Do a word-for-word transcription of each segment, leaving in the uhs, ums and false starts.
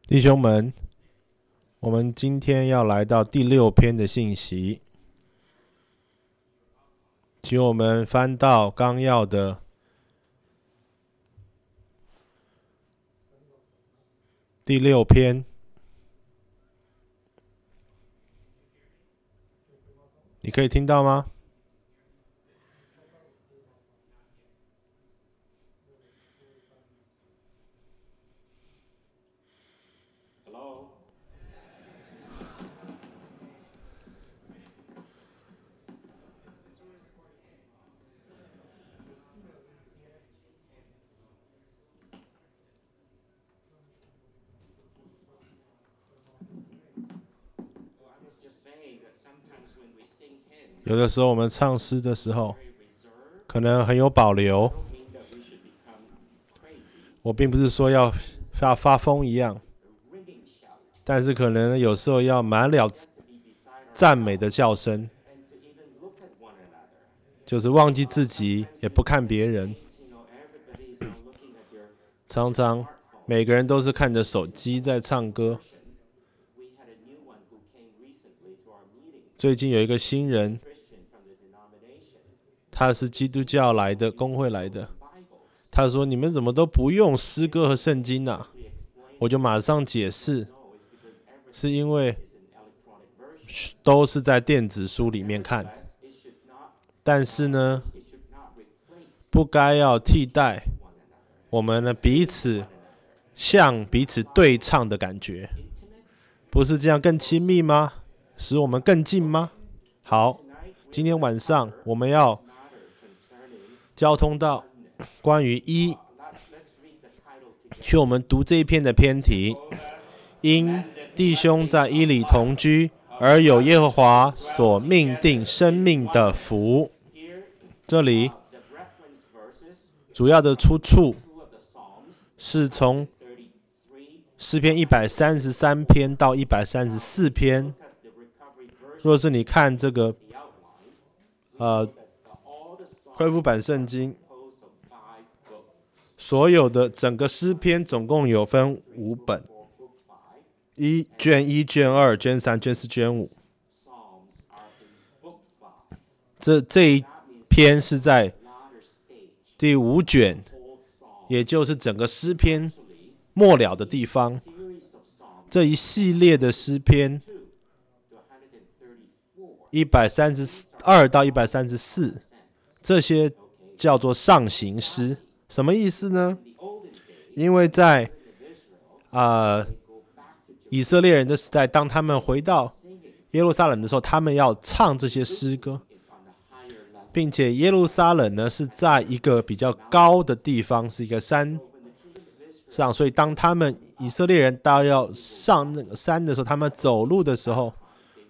弟兄们，我们今天要来到第六篇的信息，请我们翻到纲要的第六篇。你可以听到吗？有的时候我们唱诗的时候，可能很有保留。我并不是说要要发疯一样，但是可能有时候要满了赞美的叫声，就是忘记自己，也不看别人。常常每个人都是看着手机在唱歌。最近有一个新人，他是基督教来的，公会来的。他说：“你们怎么都不用诗歌和圣经啊？”我就马上解释，是因为都是在电子书里面看，但是呢，不该要替代我们呢彼此向彼此对唱的感觉，不是这样更亲密吗？使我们更近吗？好，今天晚上我们要交通到关于一，去我们读这一篇的篇题：因弟兄在一里同居，而有耶和华所命定生命的福。这里主要的出处是从诗篇一百三十三篇到一百三十四篇。若是你看这个呃恢复版圣经，所有的整个诗篇总共有分五本，一卷一、卷二、卷三、卷四、卷五。这这一篇是在第五卷，也就是整个诗篇末了的地方。这一系列的诗篇一百三十二到一百三十四，这些叫做上行诗。什么意思呢？因为在、呃、以色列人的时代，当他们回到耶路撒冷的时候，他们要唱这些诗歌，并且耶路撒冷呢是在一个比较高的地方，是一个山上，所以当他们以色列人到要上那个山的时候，他们走路的时候，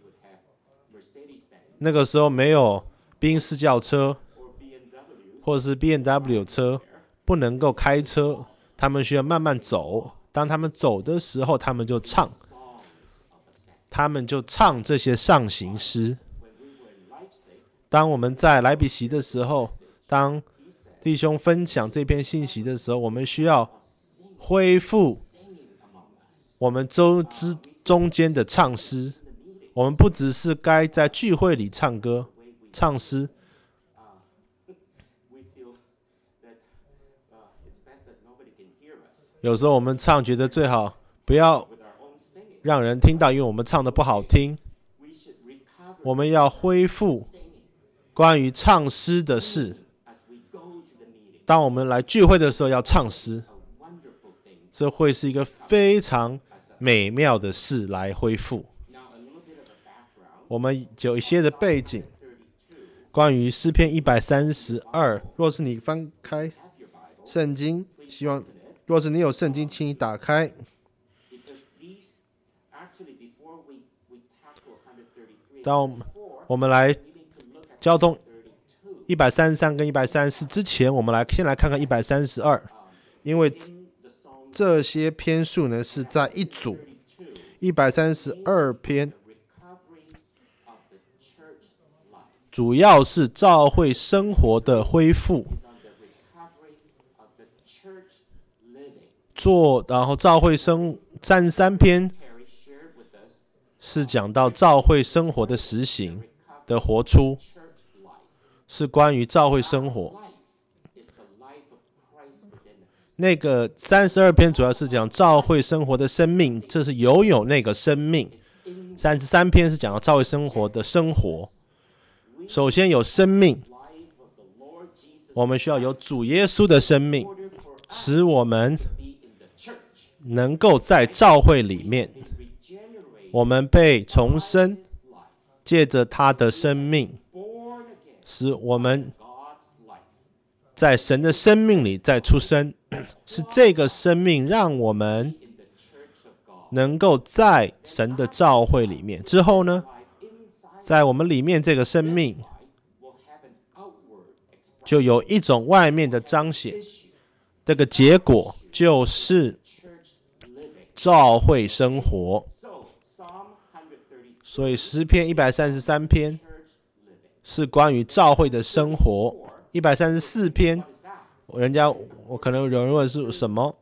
那个时候没有宾士轿车或是 B M W 车，不能够开车，他们需要慢慢走。当他们走的时候，他们就唱，他们就唱这些上行诗。当我们在莱比锡的时候，当弟兄分享这篇信息的时候，我们需要恢复我们周之中间的唱诗。我们不只是该在聚会里唱歌、唱诗，有时候我们唱觉得最好不要让人听到，因为我们唱的不好听。我们要恢复关于唱诗的事。当我们来聚会的时候要唱诗，这会是一个非常美妙的事来恢复。我们有一些的背景，关于诗篇一百三十二。若是你翻开圣经，希望若是你有圣经，请你打开。当我们来交通一百三十三跟一百三十四之前，我们来先来看看一百三十二，因为这些篇数呢是在一组。一百三十二篇主要是教会生活的恢复，做然后教会生三十三篇是讲到教会生活的实行的活出，是关于教会生活。那个三十二篇主要是讲教会生活的生命，这是拥有那个生命。三十三篇是讲到教会生活的生活。首先有生命，我们需要有主耶稣的生命，使我们能够在教会里面，我们被重生，借着他的生命，使我们在神的生命里再出生，是这个生命让我们能够在神的教会里面。之后呢，在我们里面这个生命就有一种外面的彰显，这个结果就是教会生活。所以诗篇一百三十三篇是关于教会的生活，一百三十四篇人家我可能有人问是什么，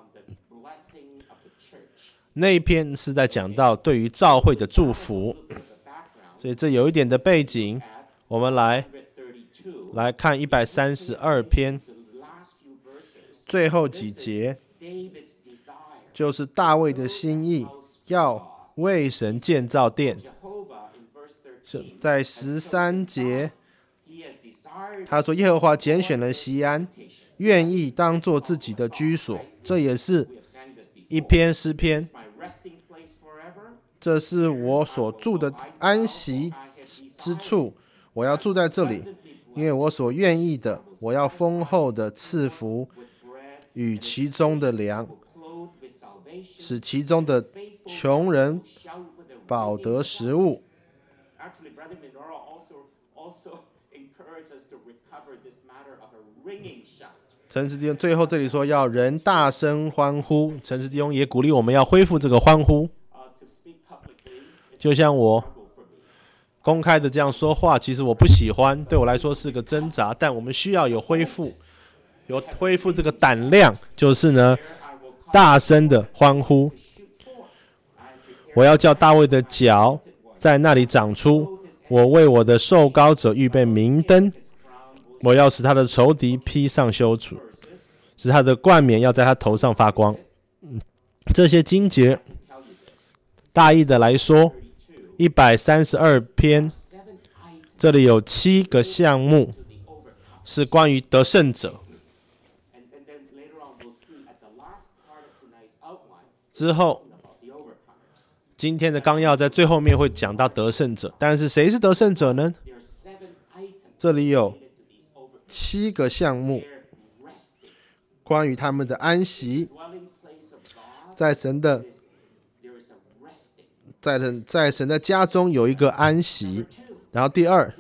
那一篇是在讲到对于教会的祝福。所以这有一点的背景，我们来来看一百三十二篇最后几节，就是大卫的心意，要为神建造殿。在十三节他说耶和华拣选了锡安，愿意当作自己的居所。这也是一篇诗篇，这是我所住的安息之处，我要住在这里，因为我所愿意的，我要丰厚的赐福与其中的粮，使其中的穷人饱得食物。陈时弟兄最后这里说要人大声欢呼，陈时弟兄也鼓励我们要恢复这个欢呼。就像我公开的这样说话，其实我不喜欢，对我来说是个挣扎，但我们需要有恢复，有恢复这个胆量，就是呢大声的欢呼。我要叫大卫的脚在那里长出，我为我的受膏者预备明灯，我要使他的仇敌披上羞耻，使他的冠冕要在他头上发光。这些经节大意的来说，一百三十二篇这里有七个项目是关于得胜者。之后今天的纲要在最后面会讲到得胜者，但是谁是得胜者呢？这里有七个项目关于他们的安息，在神的在神在神的家中有一个安息。然后第二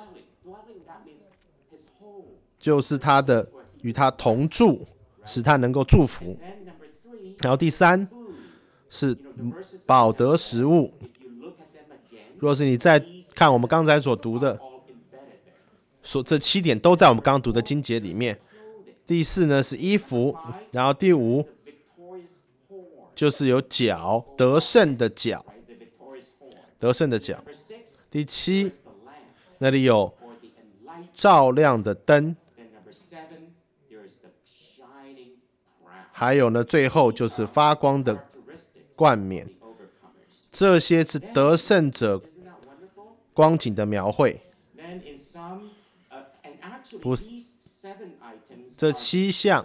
就是他的与他同住，使他能够祝福。然后第三是饱得食物。若是你再看我们刚才所读的，所这七点都在我们刚刚读的经节里面。第四呢是衣服，然后第五就是有角，得胜的角，得胜的角。第七那里有照亮的灯，还有呢最后就是发光的冠冕。这些是得胜者光景的描绘。不是，这七项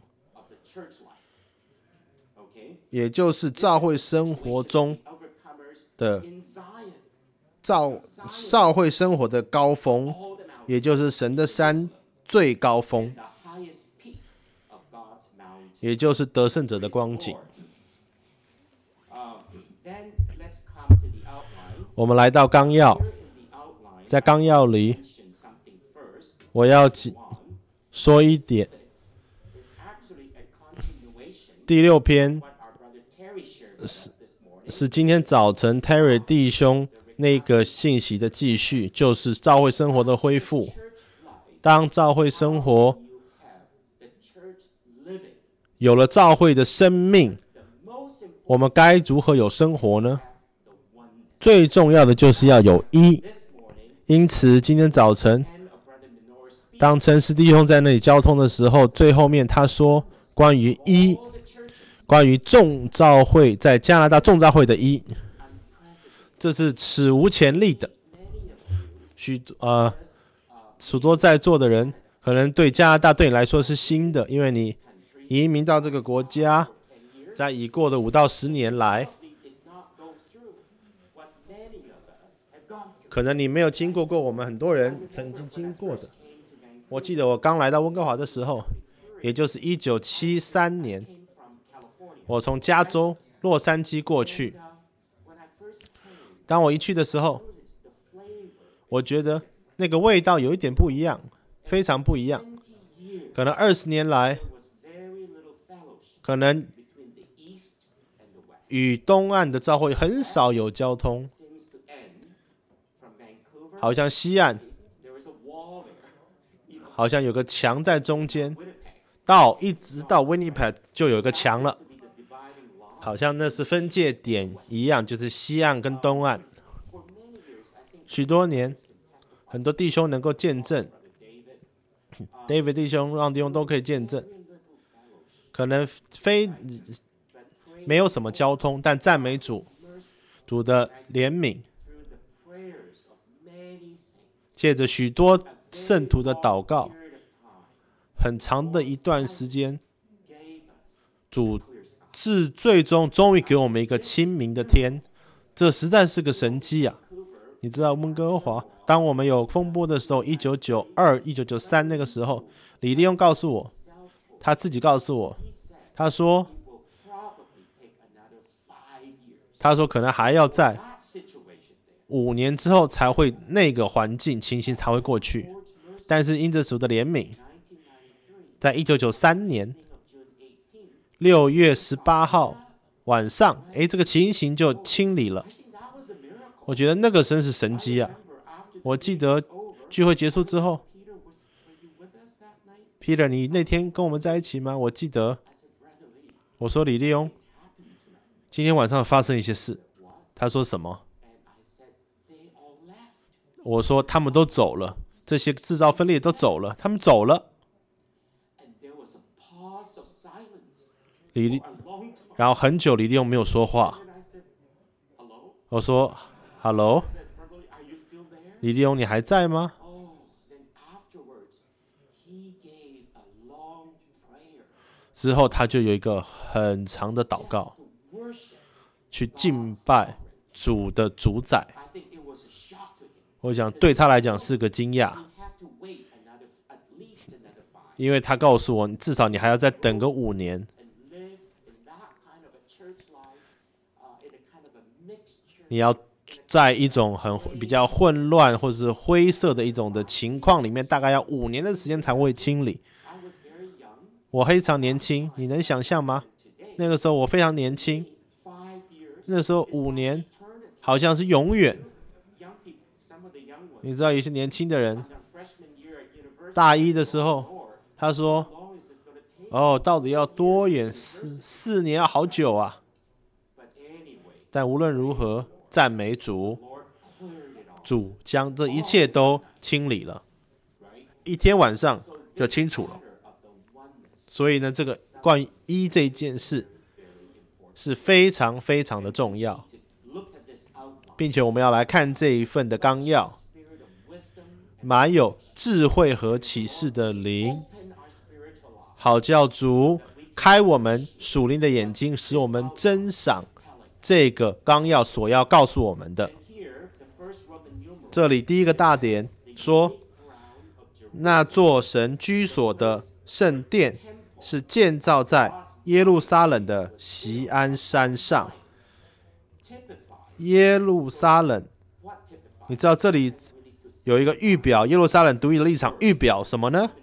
也就是教会生活中的教教会生活的高峰，也就是神的山最高峰，也就是得胜者的光景。我们来到纲要，在纲要里我要说一点，第六篇 是, 是今天早晨 Terry 弟兄那个信息的继续，就是教会生活的恢复。当教会生活有了教会的生命， 我们该如何有生活呢？最重要的就是要有一。因此，今天早晨，当陈氏弟兄在那里交通的时候，最后面他说关于一，关于众召会在加拿大众召会的一，这是史无前例的。许呃，许多在座的人可能对加拿大对你来说是新的，因为你移民到这个国家，在已过的五到十年来，可能你没有经过过我们很多人曾经经过的。我记得我刚来到温哥华的时候，也就是一九七三年，我从加州洛杉矶过去。当我一去的时候，我觉得那个味道有一点不一样，非常不一样。可能二十年来，可能与东岸的召会很少有交通，好像西岸好像有个墙在中间，到一直到 Winnipeg 就有个墙了，好像那是分界点一样，就是西岸跟东岸。许多年，很多弟兄能够见证 ，David 弟兄、让弟兄都可以见证。可能非没有什么交通，但赞美主，主的怜悯，借着许多圣徒的祷告，很长的一段时间，主至最终终于给我们一个清明的天，这实在是个神迹啊！你知道温哥华，当我们有风波的时候，一九九二、一九九三那个时候，李立勇告诉我，他自己告诉我，他说，他说可能还要在五年之后才会那个环境情形才会过去，但是因着主的怜悯，在一九九三年六月十八号晚上，哎，这个情形就清理了。我觉得那个真是神迹啊！我记得聚会结束之后 ，Peter， 你那天跟我们在一起吗？我记得，我说李立勇，今天晚上发生一些事。他说什么？我说他们都走了，这些制造分裂都走了，他们走了。李，然后很久李立勇没有说话。我说 ：“Hello， 李立勇，你还在吗？”之后他就有一个很长的祷告，去敬拜主的主宰。我想对他来讲是个惊讶，因为他告诉我，至少你还要再等个五年。你要在一种很比较混乱或是灰色的一种的情况里面，大概要五年的时间才会清理。我非常年轻，你能想象吗？那个时候我非常年轻，那时候五年好像是永远。你知道有些年轻的人，大一的时候，他说：“哦，到底要多远？四四年要好久啊！”但无论如何，赞美主，主将这一切都清理了，一天晚上就清楚了。所以呢，这个关于一这件事是非常非常的重要，并且我们要来看这一份的纲要，满有智慧和启示的灵，好叫主开我们属灵的眼睛，使我们珍赏这个纲要所要告诉我们的。这里第一个大点说，那座神居所的圣殿是建造在耶路撒冷的锡安山上。耶路撒冷，你知道这里有一个预表耶路撒冷独一的立场，预表什么呢？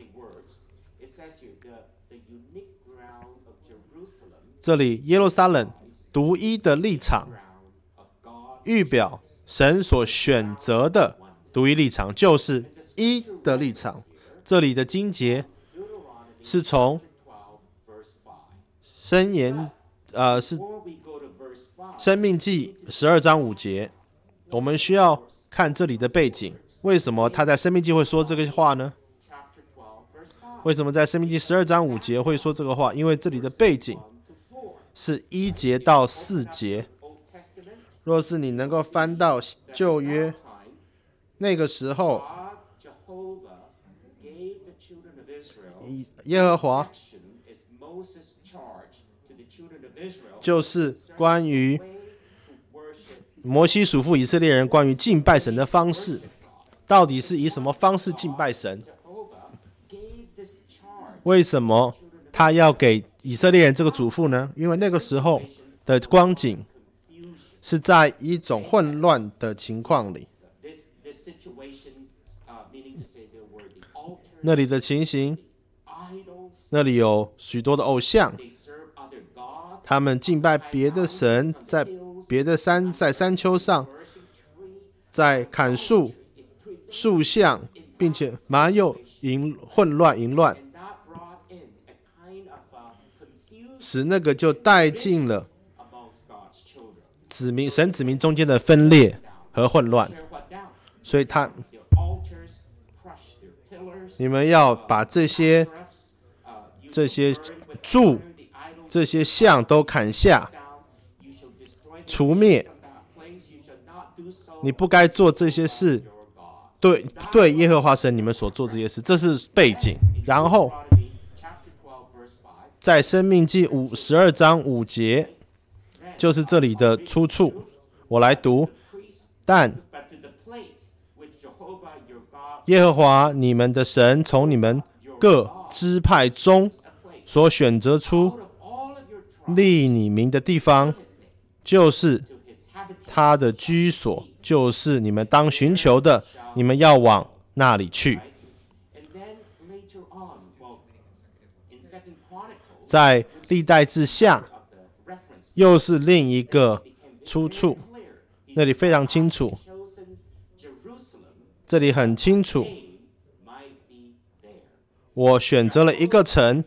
这里耶路撒冷独一的立场，预表神所选择的独一立场，就是一的立场。这里的经节是从箴言，呃，是申命记十二章五节，我们需要看这里的背景。为什么他在申命记会说这个话呢？为什么在申命记十二章五节会说这个话？因为这里的背景是一节到四节。若是你能够翻到旧约，那个时候耶和华就是关于摩西嘱咐以色列人关于敬拜神的方式，到底是以什么方式敬拜神？为什么他要给以色列人这个嘱咐呢？因为那个时候的光景是在一种混乱的情况里，那里的情形，那里有许多的偶像，他们敬拜别的神，在别的山，在山丘上，在砍树、树像，并且蛮有淫混乱、淫乱，使那个就带进了子民神子民中间的分裂和混乱。所以他，你们要把这些这些柱、这些像都砍下，除灭。你不该做这些事，对对耶和华神你们所做这些事，这是背景。然后在申命记五十二章五节，就是这里的出处。我来读，但耶和华你们的神从你们各支派中所选择出立你名的地方，就是他的居所，就是你们当寻求的，你们要往那里去。在历代志下又是另一个出处，那里非常清楚，这里很清楚，我选择了一个城，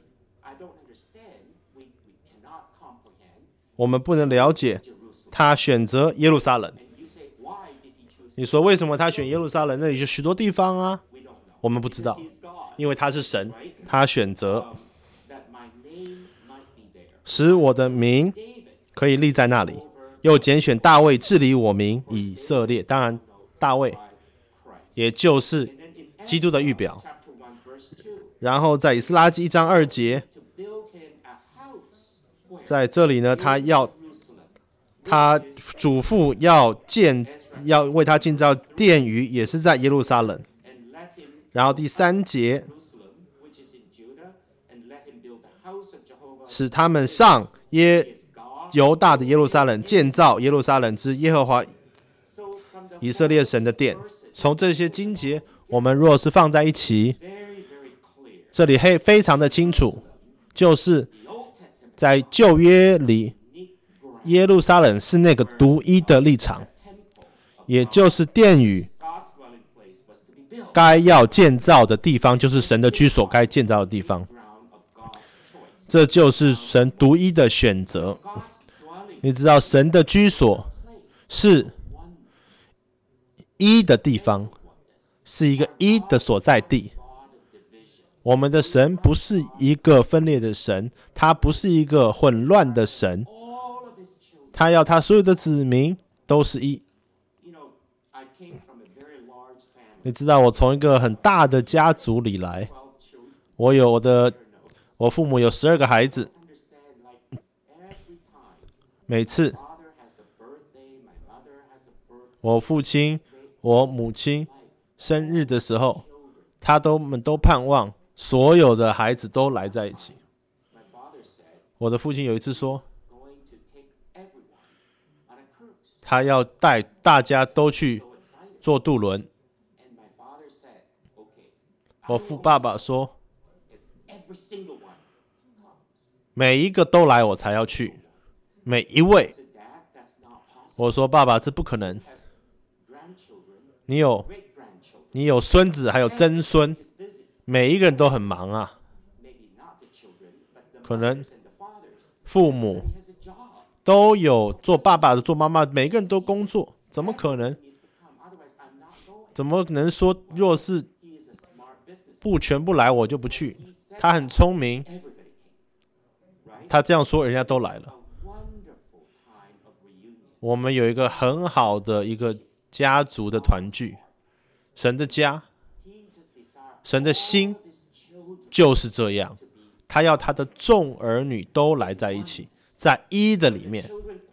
我们不能了解他选择耶路撒冷。你说为什么他选耶路撒冷？那里有许多地方啊，我们不知道，因为他是神，他选择使我的名可以立在那里，又拣选大卫治理我民以色列。当然大卫也就是基督的预表。然后在以斯拉记一章二节，在这里呢，他要他嘱咐要建要为他建造殿宇，也是在耶路撒冷。然后第三节，使他们上耶犹大的耶路撒冷，建造耶路撒冷之耶和华以色列神的殿。从这些经节，我们若是放在一起，这里非常的清楚，就是在旧约里，耶路撒冷是那个独一的立场，也就是殿宇该要建造的地方，就是神的居所该建造的地方。这就是神独一的选择。你知道神的居所是一的地方，是一个一的所在地。我们的神不是一个分裂的神，他不是一个混乱的神，他要他所有的子民都是一。你知道我从一个很大的家族里来，我有我的我父母有十二个孩子，每次我父亲我母亲生日的时候，他都们都盼望所有的孩子都来在一起。我的父亲有一次说，他要带大家都去坐渡轮。我父爸爸说，每一个都来我才要去，每一位。我说爸爸，这不可能，你有你有孙子还有曾孙，每一个人都很忙啊，可能父母都有做爸爸的、做妈妈，每个人都工作，怎么可能？怎么能说若是不全部来我就不去？他很聪明，他这样说人家都来了。我们有一个很好的一个家族的团聚，神的家，神的心就是这样，他要他的众儿女都来在一起，在一的里面。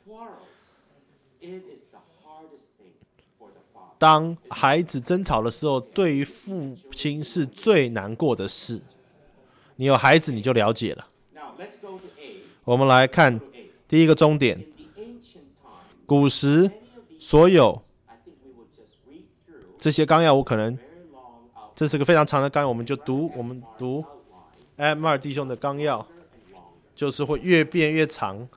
当孩子争吵的时候，对于父亲是最难过的事。你有孩子你就了解了。我们来看第一个终点，古时所有这些纲要，我可能这是个非常长的纲要，我们就读我们读 M 二弟兄的纲要，就是会越变越长。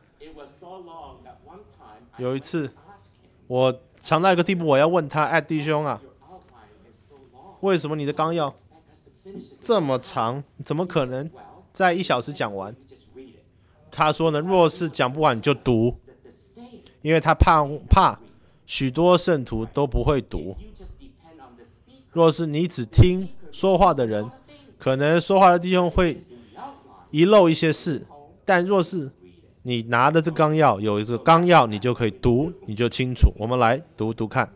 有一次我长到一个地步，我要问他，哎，弟兄啊，为什么你的纲要这么长？怎么可能在一小时讲完？他说呢，若是讲不完你就读，因为他怕怕许多圣徒都不会读。若是你只听说话的人，可能说话的弟兄会遗漏一些事，但若是你拿的这纲要，有一个纲要，你就可以读，你就清楚。我们来读读看。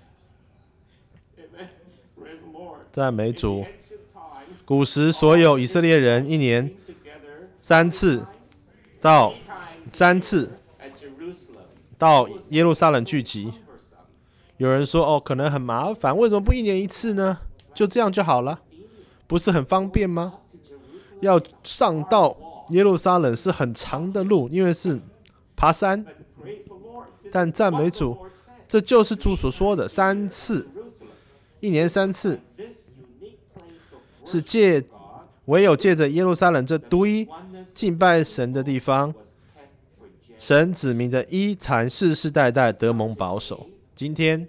赞美主。古时所有以色列人一年三次到三次到耶路撒冷聚集。有人说哦，可能很麻烦，为什么不一年一次呢？就这样就好了，不是很方便吗？要上到耶路撒冷是很长的路，因为是爬山。但赞美主，这就是主所说的三次，一年三次，是借唯有借着耶路撒冷这独一敬拜神的地方，神子民的一才世世代代得蒙保守。今天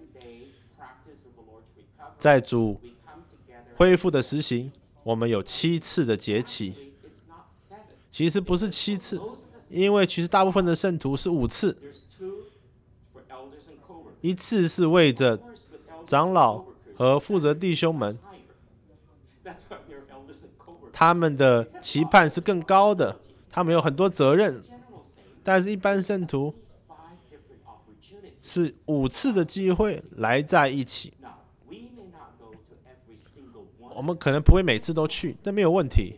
在主恢复的实行，我们有七次的节期，其实不是七次，因为其实大部分的圣徒是五次。一次是为着长老和负责弟兄们，他们的期盼是更高的，他们有很多责任。但是一般圣徒是五次的机会来在一起。我们可能不会每次都去，但没有问题，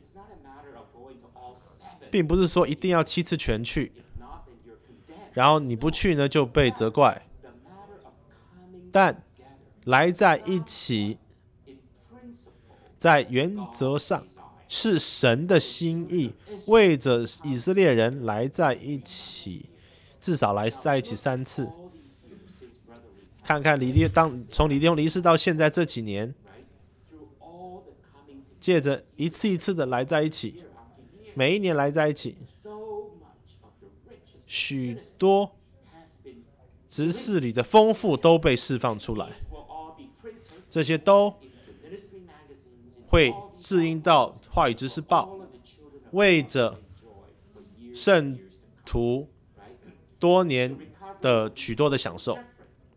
并不是说一定要七次全去，然后你不去呢就被责怪。但来在一起，在原则上是神的心意，为着以色列人来在一起，至少来在一起三次。看看李弟当从李弟兄离世到现在这几年，借着一次一次的来在一起，每一年来在一起，许多执事里的丰富都被释放出来，这些都会质印到话语执事报，为着圣徒多年的许多的享受。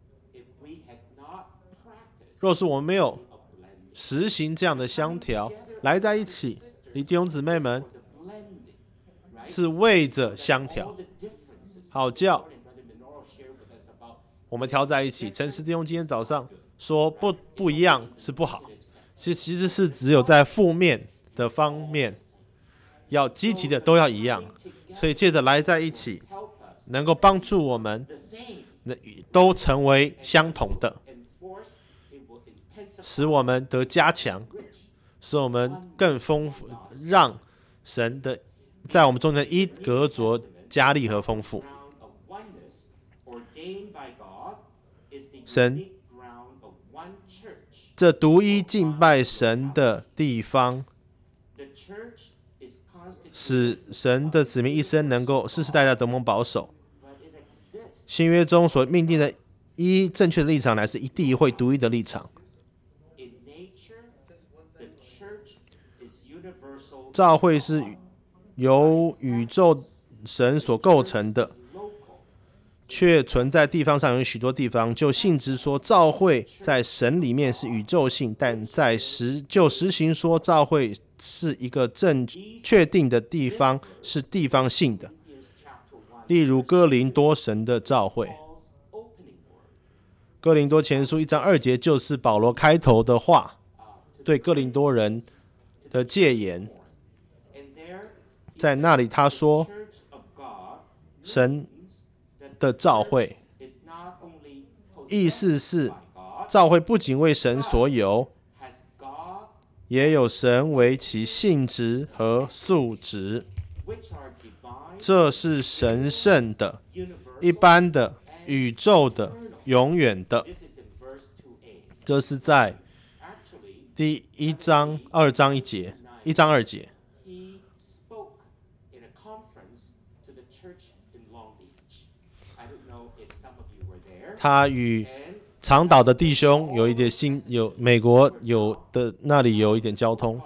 若是我们没有实行这样的相调，来在一起，你弟兄姊妹们是为着相调，好叫我们调在一起。陈时弟兄今天早上说不不一样是不好，其实其实是只有在负面的方面，要积极的都要一样。所以借着来在一起，能够帮助我们都成为相同的，使我们得加强，使我们更丰富，让神的在我们中间的一格着加力和丰富。神这独一敬拜神的地方，使神的子民一生能够世世代代得蒙保守。新约中所命定的一正确的立场，乃是一地一会独一的立场。教会是由宇宙神所构成的， 却存在地方上有许多地方。就性质说，教会在神里面是宇宙性，但在实就实行说，教会是一个正确定的地方，是地方性的。例如哥林多神的教会，哥林多前书一章二节就是保罗开头的话，对哥林多人的戒言。在那里他说，神的教会，意思是教会不仅为神所有，也有神为其性质和素质，这是神圣的、一般的、宇宙的、永远的。这是在第一章、二章一节，一章二节。他与长岛的弟兄有一点新，有美国有的那里有一点交通。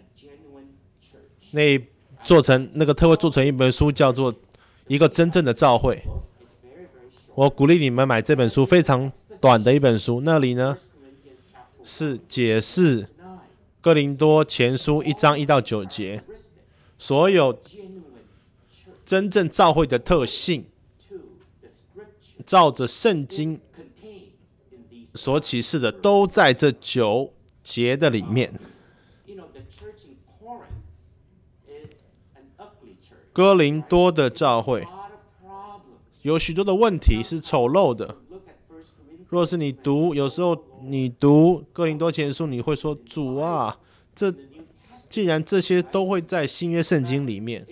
那做成那个特会做成一本书，叫做《一个真正的教会》。我鼓励你们买这本书，非常短的一本书。那里呢是解释哥林多前书一章一到九节，所有真正教会的特性。照着圣经所启示的，都在这九节的里面。哥林多的教会有许多的问题是丑陋的。若是你读，有时候你读哥林多前书，你会说：“主啊，这既然这些都会在新约圣经里面。”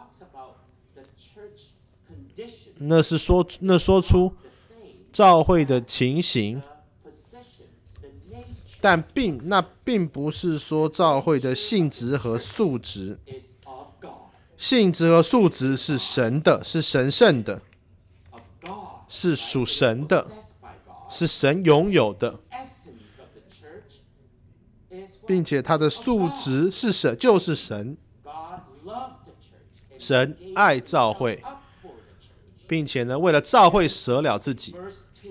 那是说，那说出教会的情形，但并那并不是说教会的性质和素质。性质和素质是神的，是神圣的，是属神的，是神拥有的，并且它的素质是神，就是神。神爱教会。并且呢，为了教会舍了自己。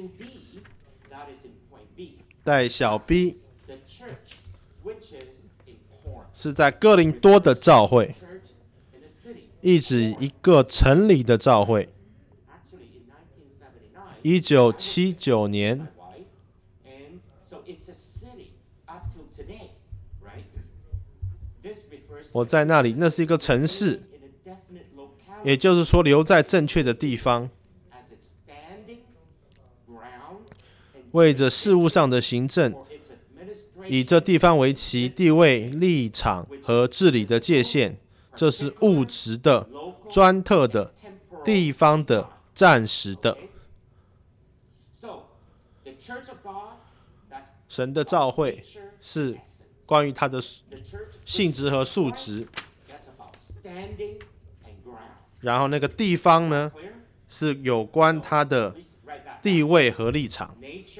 在小 b 是在哥林多的教会，意指一个城里的教会。一九七九年，我在那里，那是一个城市。也就是说，留在正确的地方，为着事务上的行政，以这地方为其地位、立场和治理的界限。这是物质的、专特的、地方的、暂时的。神的教会是关于它的性质和素质。然后那个地方呢，是有关它的地位和立场。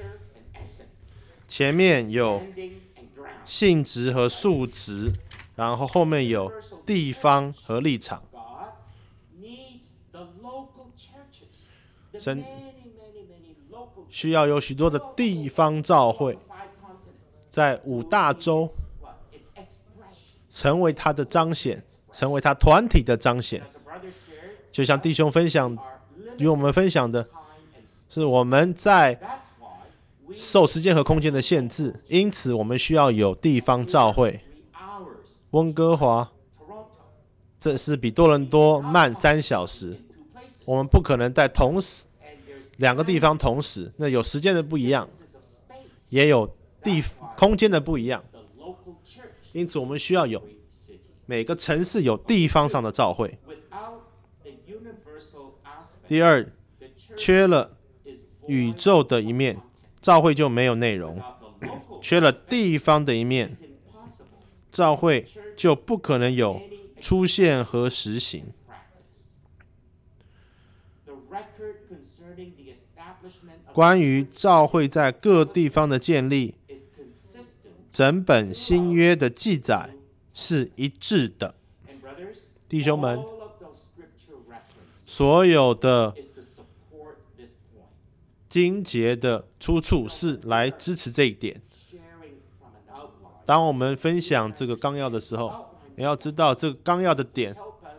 前面有性质和素质，然后后面有地方和立场。神需要有许多的地方教会，在五大洲成为它的彰显，成为它团体的彰显。就像弟兄分享与我们分享的，是我们在受时间和空间的限制，因此我们需要有地方教会。温哥华这是比多伦多慢三小时，我们不可能在同时两个地方同时，那有时间的不一样，也有地空间的不一样，因此我们需要有每个城市有地方上的教会。第二，缺了宇宙的一面，教会就没有内容；缺了地方的一面，教会就不可能有出现和实行。关于教会在各地方的建立，整本新约的记载是一致的。弟兄们，所有的经节的出处是来支持这一点。当我们分享这个纲要的时候，你要知道这个纲要的点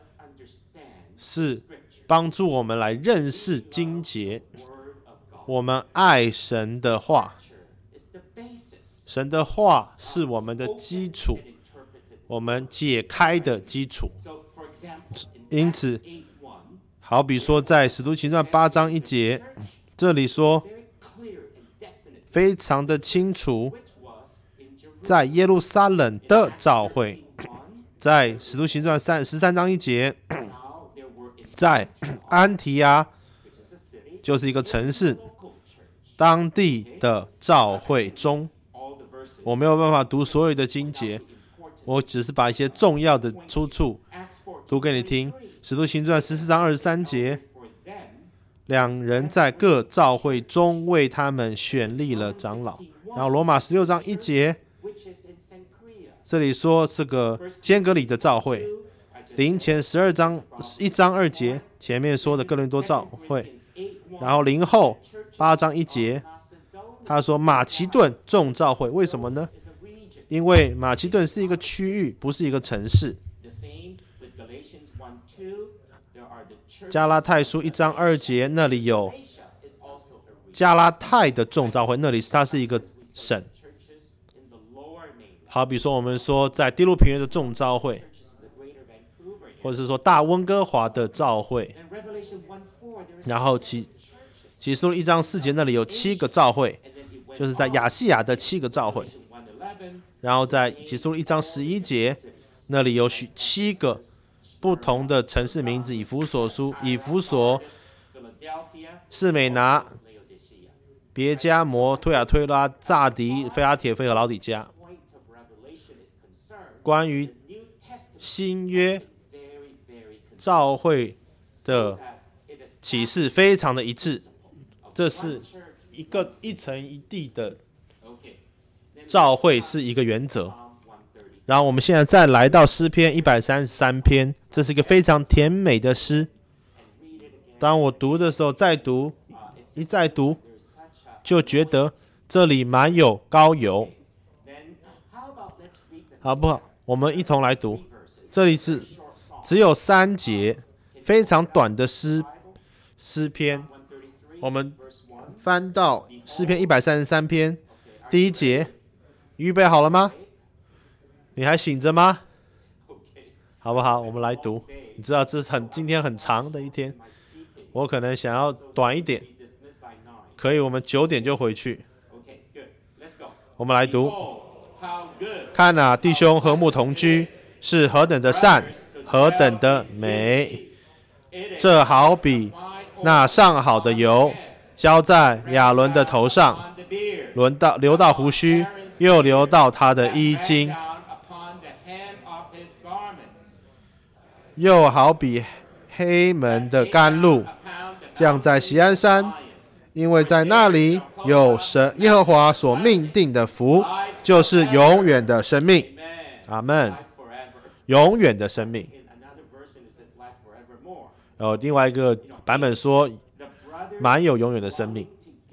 是帮助我们来认识经节。我们爱神的话，神的话是我们的基础，我们解开的基础。因此，好比说在使徒行传八章一节，这里说非常的清楚，在耶路撒冷的教会，在使徒行传十三章一节，在安提阿就是一个城市当地的教会中。我没有办法读所有的经节，我只是把一些重要的出处读给你听。使徒行传十四章二十三节，两人在各教会中为他们选立了长老。然后罗马十六章一节，这里说这个坚革里的教会。林前十二章一章二节，前面说的哥林多教会。然后林后八章一节，他说马其顿众教会。为什么呢？因为马其顿是一个区域，不是一个城市。加拉太书一章二节，那里有加拉太的众教会，那里它是一个省。好比说我们说在低卢平原的众教会，或者是说大温哥华的教会。然后启启示录一章四节，那里有七个教会，就是在亚细亚的七个教会。然后在启示录一章十一节，那里有许七个不同的城市名字，以弗所书、以弗所、士美拿、别加摩、推亚推拉、乍迪、菲拉铁菲和老底嘉。关于新约教会的启示非常的一致，这是一个一城一地的教会是一个原则。然后我们现在再来到诗篇一百三十三篇，这是一个非常甜美的诗。当我读的时候，再读一再读，就觉得这里满有膏油，好不好？我们一同来读。这里是只有三节，非常短的诗诗篇。我们翻到诗篇一百三十三篇第一节，预备好了吗？你还醒着吗？好不好？我们来读。你知道这是很今天很长的一天，我可能想要短一点，可以，我们九点就回去。我们来读。看啊，弟兄和睦同居，是何等的善，何等的美！这好比那上好的油，浇在亚伦的头上，轮到流到胡须，又流到他的衣襟。又好比黑门的甘露，降在锡安山，因为在那里有神耶和华所命定的福，就是永远的生命。阿们。永远的生命。呃，另外一个版本说，满有永远的生命。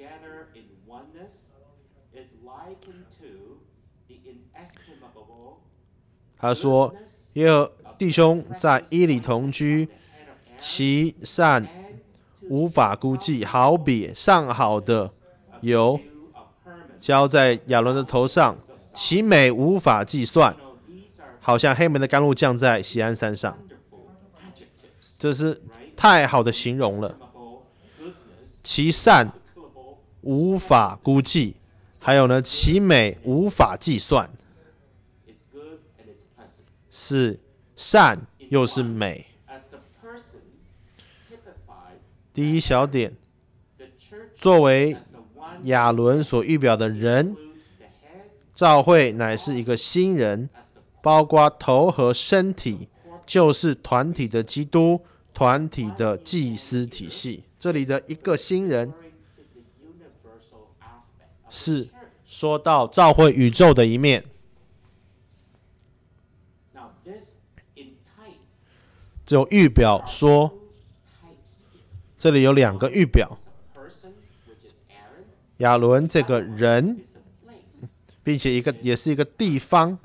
他说，耶和弟兄在伊里同居，其善无法估计，好比上好的油浇在亚伦的头上，其美无法计算，好像黑门的甘露降在锡安山上。这是太好的形容了，其善无法估计，还有呢，其美无法计算，是善又是美。第一小点，作为亚伦所预表的人，教会乃是一个新人，包括头和身体，就是团体的基督，团体的祭司体系。这里的一个新人是说到教会宇宙的一面。只有预表说，这里有两个预表， 亚伦这个人，并且一个也是一个地方。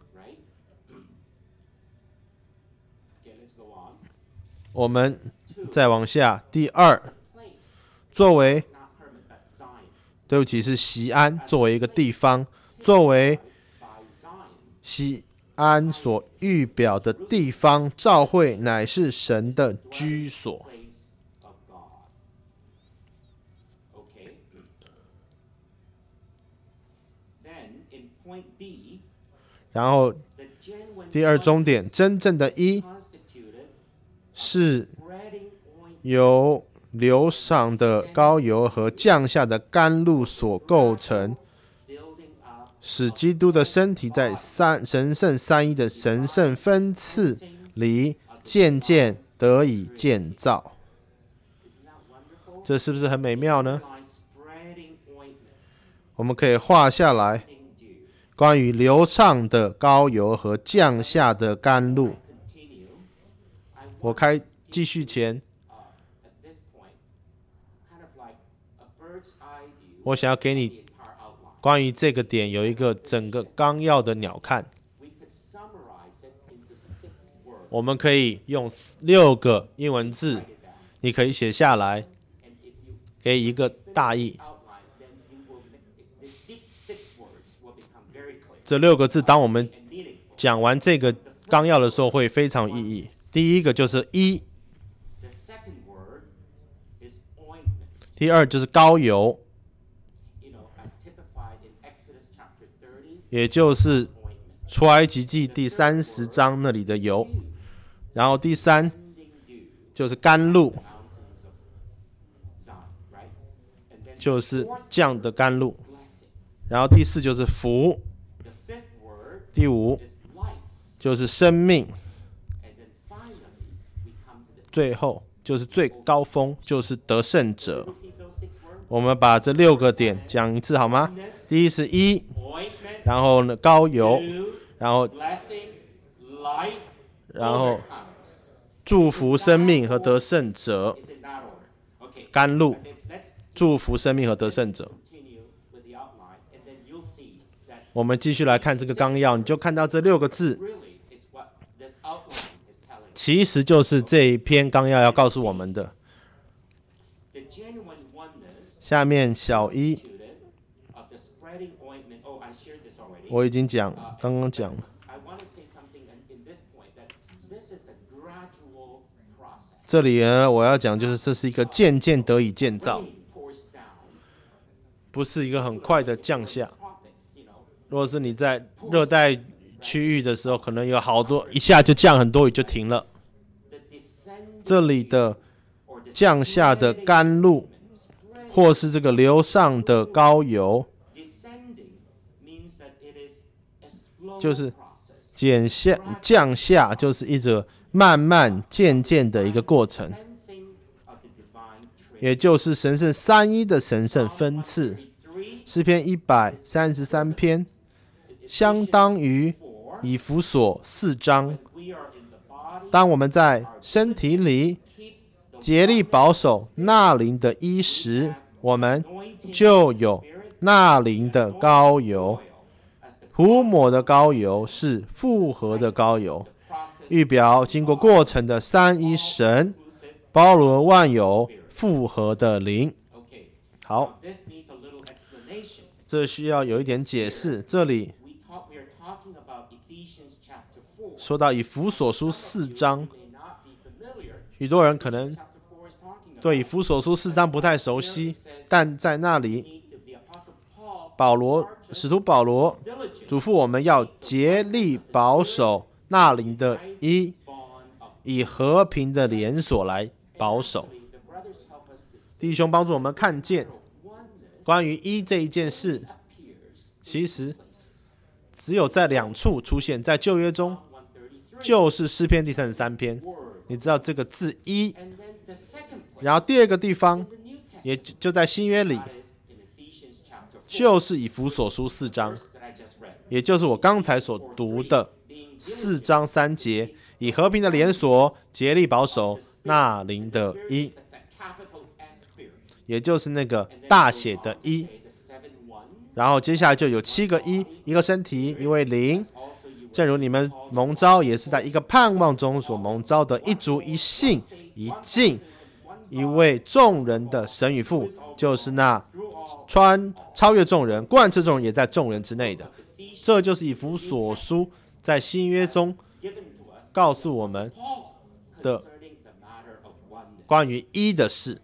我们再往下，第二，作为，对不起，是锡安作为一个地方，作为锡安所预表的地方，教会乃是神的居所。然后第二终点，真正的一是由流上的膏油和降下的甘露所构成，使基督的身体在三神圣三一的神圣分次里渐渐得以建造。这是不是很美妙呢？我们可以画下来关于流畅的膏油和降下的甘露。我开继续前，我想要给你关于这个点有一个整个纲要的鸟瞰。我们可以用六个英文字，你可以写下来，给一个大意。这六个字，当我们讲完这个纲要的时候，会非常有意义。第一个就是一，第二就是膏油，也就是出埃及记第三十章那里的油。然后第三就是甘露，就是降的甘露。然后第四就是福，第五就是生命，最后就是最高峰，就是得胜者。我们把这六个点讲一次好吗？第一是一，然后呢膏油，然后然后祝福生命和得胜者，甘露，祝福生命和得胜者。我们继续来看这个纲要，你就看到这六个字，其实就是这一篇纲要要告诉我们的。下面小一，我已经讲，刚刚讲了。这里呢，我要讲就是这是一个渐渐得以建造，不是一个很快的降下。如果是你在热带区域的时候，可能有好多一下就降很多雨就停了。这里的降下的甘露，或是这个流上的膏油，就是减下降下，就是一直慢慢渐渐的一个过程，也就是神圣三一的神圣分次。诗篇一百三十三篇相当于以弗所四章。当我们在身体里竭力保守那灵的衣时，我们就有那灵的膏油。涂抹的膏油是复合的膏油，预表经过过程的三一神，包罗万有复合的灵。好，这需要有一点解释。这里说到以弗所书四章，许多人可能对以弗所书四章不太熟悉，但在那里保罗使徒保罗嘱咐我们要竭力保守那灵的一，以和平的连锁来保守。弟兄帮助我们看见关于一这一件事，其实只有在两处出现，在旧约中就是诗篇第三十三篇，你知道这个字一，然后第二个地方也就在新约里，就是以弗所书四章，也就是我刚才所读的四章三节，以和平的连锁竭力保守那灵的一，也就是那个大写的一。 然后接下来就有七个一，一个身体，一位灵，正如你们蒙召也是在一个盼望中所蒙召的，一族一信一敬，一位众人的神与父，就是那穿超越众人、贯彻众人也在众人之内的。这就是以弗所书在新约中告诉我们的关于一的事。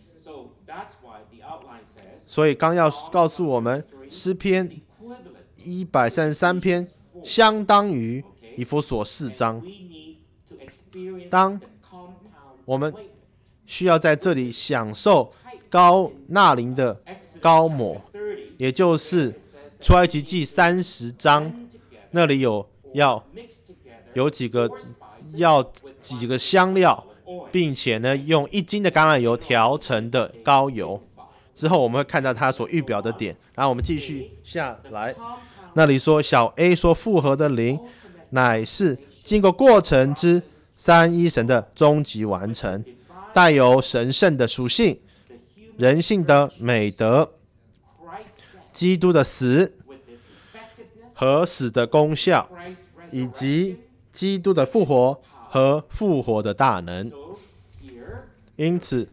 所以刚要告诉我们，诗篇一百三十三篇相当于以弗所四章。当我们需要在这里享受高纳灵的高抹，也就是出埃及记三十章那里有要有几个要几个香料，并且呢用一斤的橄榄油调成的膏油。之后我们会看到他所预表的点，然后我们继续下来，那里说小 A 说复合的灵乃是经过过程之三一神的终极完成，带有神圣的属性、人性的美德、基督的死和死的功效，以及基督的复活和复活的大能。因此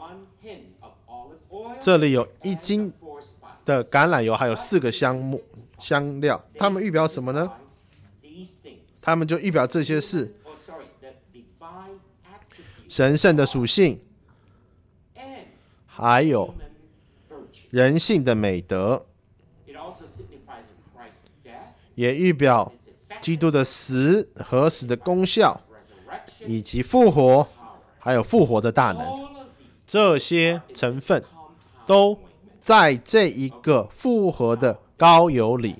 这里有一斤的橄榄油，还有四个香木香料，它们预表什么呢？它们就预表这些事：神圣的属性，还有人性的美德，也预表基督的死和死的功效，以及复活，还有复活的大能。这些成分都在这一个复活的膏油里。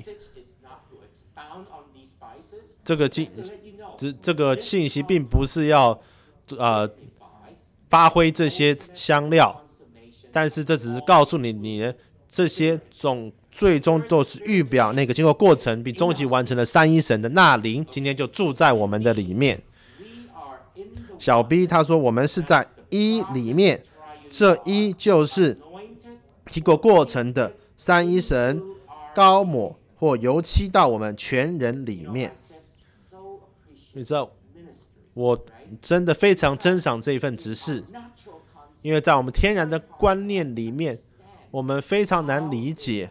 这个这个信息并不是要呃发挥这些香料，但是这只是告诉你，你的这些总最终都是预表那个经过过程并终极完成的三一神的那灵，今天就住在我们的里面。小 B 他说我们是在一里面，这一就是经过过程的三一神膏抹或油漆到我们全人里面。你知道我真的非常珍赏这一份职事，因为在我们天然的观念里面，我们非常难理解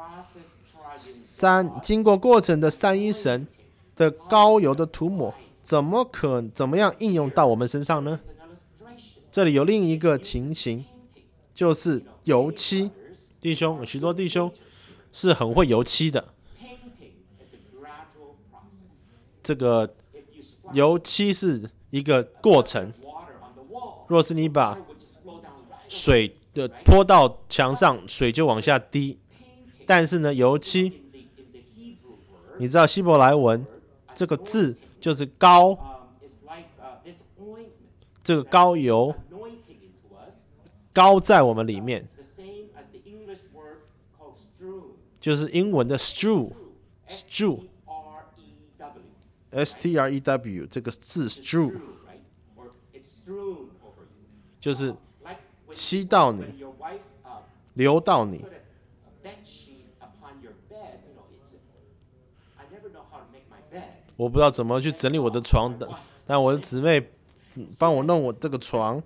三经过过程的三一神的膏油的涂抹怎么可怎么样应用到我们身上呢？这里有另一个情形，就是油漆。弟兄，许多弟兄是很会油漆的。这个油漆是一个过程。若是你把水的泼到墙上，水就往下滴。但是呢，油漆，你知道希伯来文这个字就是膏，这个膏油膏在我们里面，就是英文的 strew strew S T R E W 这个字 strew 就是漆到你，流到你。我不知道怎么去整理我的床的，但我的姊妹帮我弄我这个床。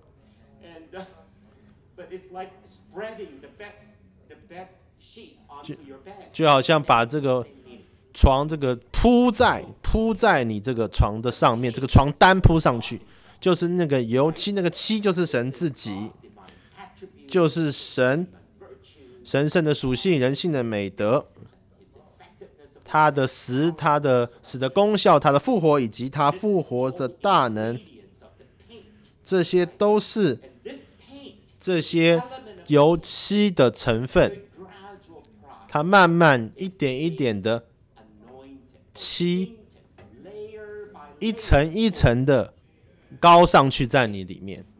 就, 就好像把这个床这个铺在铺在你这个床的上面，这个床单铺上去，就是那个油漆，那个漆就是神自己，就是神神圣的属性、人性的美德，他的死、他的死的功效、他的复活以及他复活的大能，这些都是这些油漆的成分，它慢慢一点一点的漆，一层一层的高上去在你里面。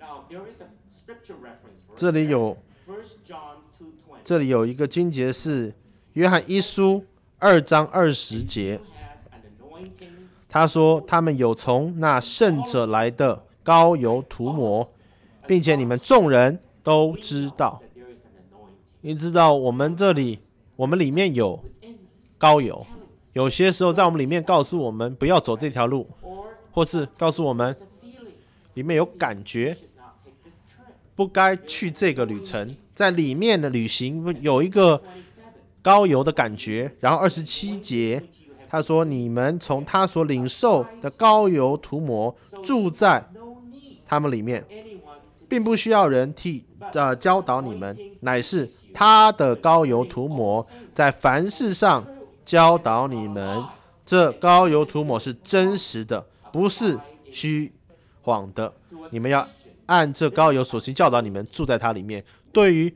这里有这里有一个经节是约翰一书二章二十节，他说他们有从那圣者来的膏油涂抹，并且你们众人都知道。你知道我们这里我们里面有膏油，有些时候在我们里面告诉我们不要走这条路，或是告诉我们里面有感觉不该去这个旅程，在里面的旅行有一个膏油的感觉。然后二十七节他说，你们从他所领受的膏油涂抹住在他们里面，并不需要人替、呃、教导你们，乃是他的膏油涂抹在凡事上教导你们。这膏油涂抹是真实的，不是虚谎的。你们要按这膏油所行教导你们，住在他里面。对于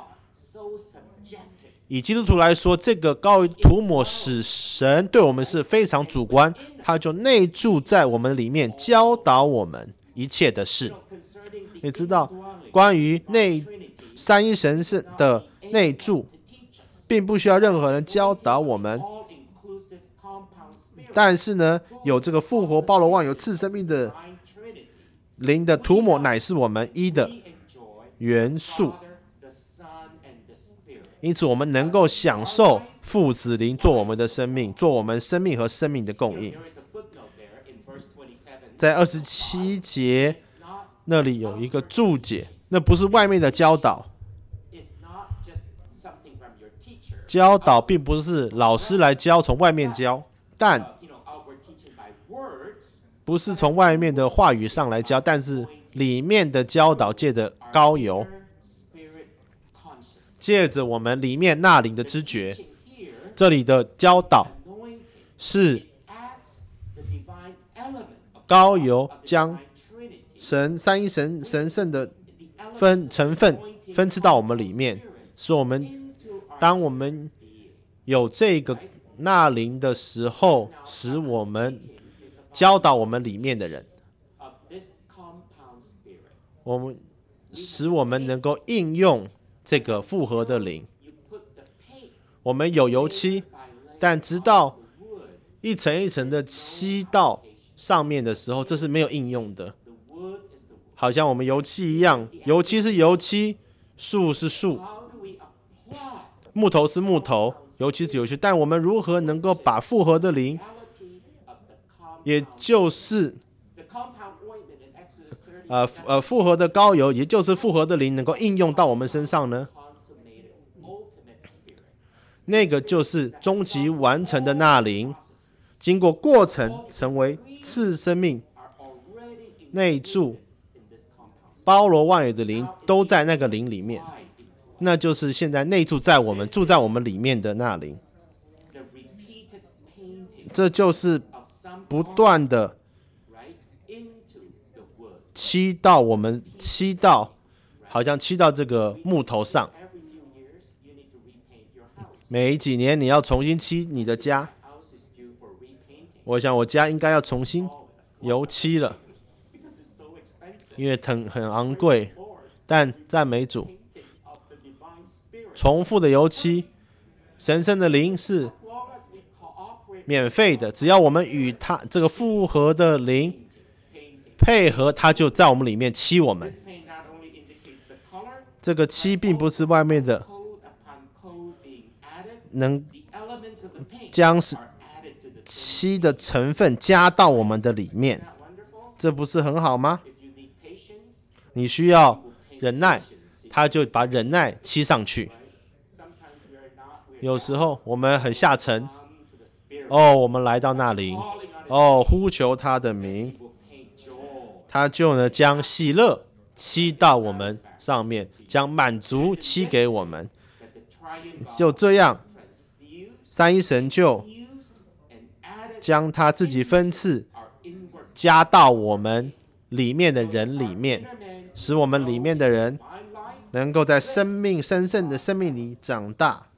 以基督徒来说，这个膏油涂抹使神对我们是非常主观，他就内住在我们里面，教导我们一切的事。你知道，关于内三一神的内住，并不需要任何人教导我们。但是呢，有这个复活、包罗万有、赐生命的灵的涂抹，乃是我们一的元素。因此，我们能够享受父子灵做我们的生命，做我们生命和生命的供应。在二十七节那里有一个注解，那不是外面的教导。教导并不是老师来教，从外面教，但不是从外面的话语上来教，但是里面的教导借着膏油，借着我们里面纳灵的知觉。这里的教导是膏油将神三一神神圣的分成分分赐到我们里面，使我们当我们有这个纳灵的时候，使我们教导我们里面的人，我们使我们能够应用这个复合的灵。我们有油漆，但直到一层一层的漆到上面的时候，这是没有应用的。好像我们油漆一样，油漆是油漆，树是树，木头是木头，油漆是油漆。但我们如何能够把复合的灵，也就是呃呃复合的膏油，也就是复合的灵，能够应用到我们身上呢？那个就是终极完成的纳灵，经过过程成为赐生命、内住、包罗万有的灵，都在那个灵里面。那就是现在内住在我们、住在我们里面的那灵。这就是不断的漆到我们，漆到好像漆到这个木头上。每几年你要重新漆你的家，我想我家应该要重新油漆了，因为很很昂贵。但赞美主，重复的油漆，神圣的灵是免费的，只要我们与他这个复合的灵配合，他就在我们里面漆我们。这个漆并不是外面的能将漆的成分加到我们的里面，这不是很好吗？你需要忍耐，他就把忍耐漆上去。有时候我们很下沉，哦，我们来到那里，哦，呼求他的名，他就呢将喜乐漆到我们上面，将满足漆给我们。就这样，三一神就将他自己分赐加到我们里面的人里面，使我们里面的人能够在生命神圣的生命里长大。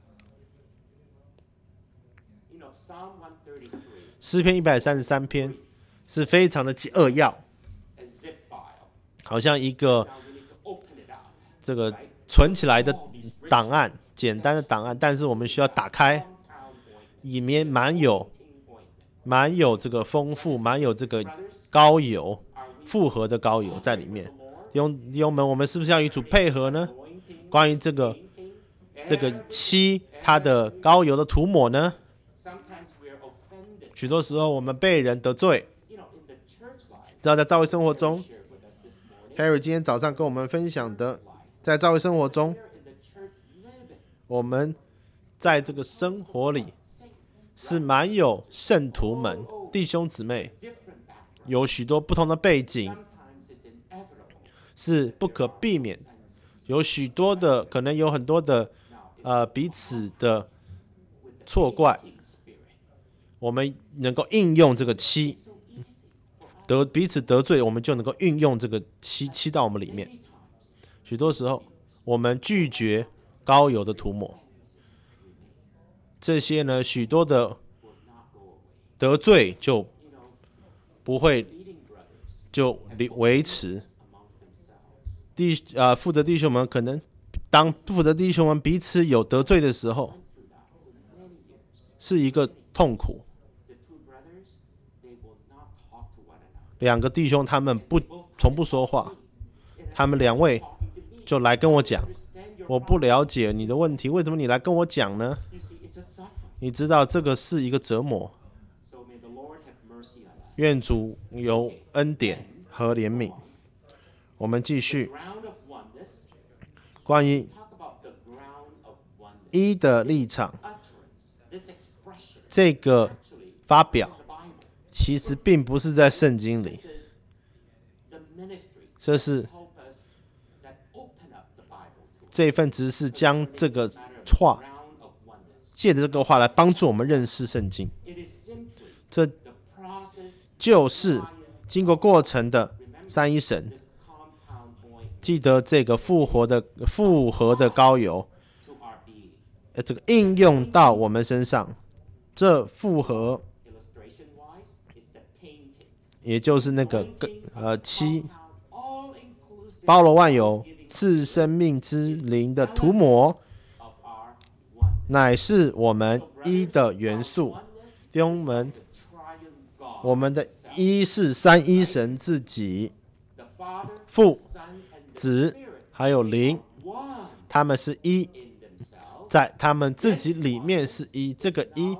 诗篇一百三十三篇是非常的扼要，好像一个这个存起来的档案，简单的档案，但是我们需要打开，里面蛮有蛮有这个丰富，蛮有这个膏油，复合的膏油在里面。弟兄们，我们是不是要与主配合呢？关于这个这个漆它的膏油的涂抹呢？许多时候我们被人得罪。知道在教会生活中 ，Harry 今天早上跟我们分享的，在教会生活中，我们在这个生活里是蛮有圣徒们、弟兄姊妹，有许多不同的背景，是不可避免。有许多的可能有很多的呃彼此的错怪，我们能够应用这个漆。得彼此得罪，我们就能够运用这个漆漆到我们里面。许多时候，我们拒绝膏油的涂抹，这些呢，许多的得罪就不会就维持。弟啊，负责弟兄们可能当负责弟兄们彼此有得罪的时候，是一个痛苦。两个弟兄他们不从不说话，他们两位就来跟我讲，我不了解你的问题，为什么你来跟我讲呢？你知道这个是一个折磨。愿主有恩典和怜悯。我们继续关于一的立场，这个发表其实并不是在圣经里，这是这份只是将这个话借着这个话来帮助我们认识圣经。这就是经过过程的三一神。记得这个复活的复合的膏油，这个应用到我们身上，这复合。也就是那个呃漆，包罗万有，赐生命之灵的涂抹，乃是我们一的元素。弟兄们，我们的一是三一神自己，父、子还有灵，他们是一，在他们自己里面是一。这个一，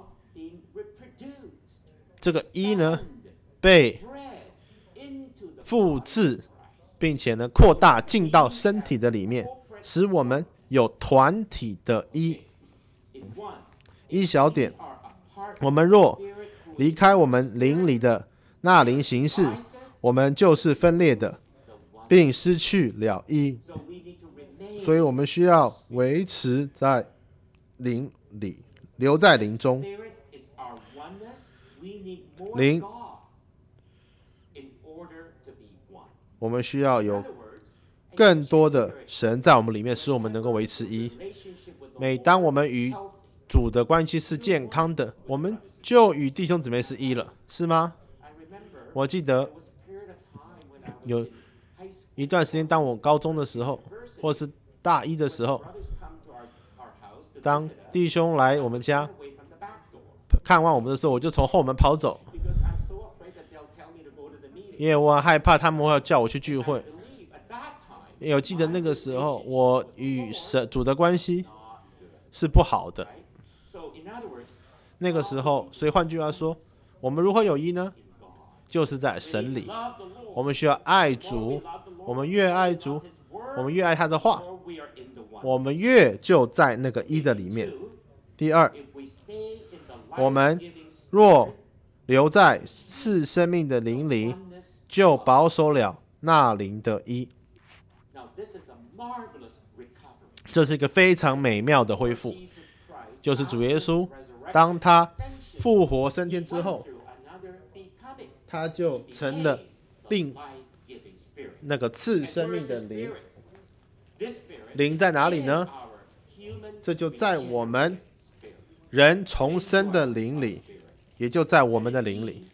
这个一呢，被复制，并且呢扩大进到身体的里面，使我们有团体的一。一小点，我们若离开我们灵里的那灵形式，我们就是分裂的，并失去了一。所以我们需要维持在灵里，留在灵中。灵，我们需要有更多的神在我们里面，使我们能够维持一。每当我们与主的关系是健康的，我们就与弟兄姊妹是一了，是吗？我记得有一段时间，当我高中的时候，或是大一的时候，当弟兄来我们家看望我们的时候，我就从后门跑走，因为我害怕他们会叫我去聚会。因为我记得那个时候，我与神主的关系是不好的。那个时候，所以换句话说，我们如何有一呢？就是在神里。我们需要爱主，我们越爱主，我们越爱他的话，我们越就在那个一的里面。第二，我们若留在赐生命的灵里，就保守了那灵的一。这是一个非常美妙的恢复，就是主耶稣当他复活升天之后，他就成了另那个赐生命的灵。灵在哪里呢？这就在我们人重生的灵里，也就在我们的灵里。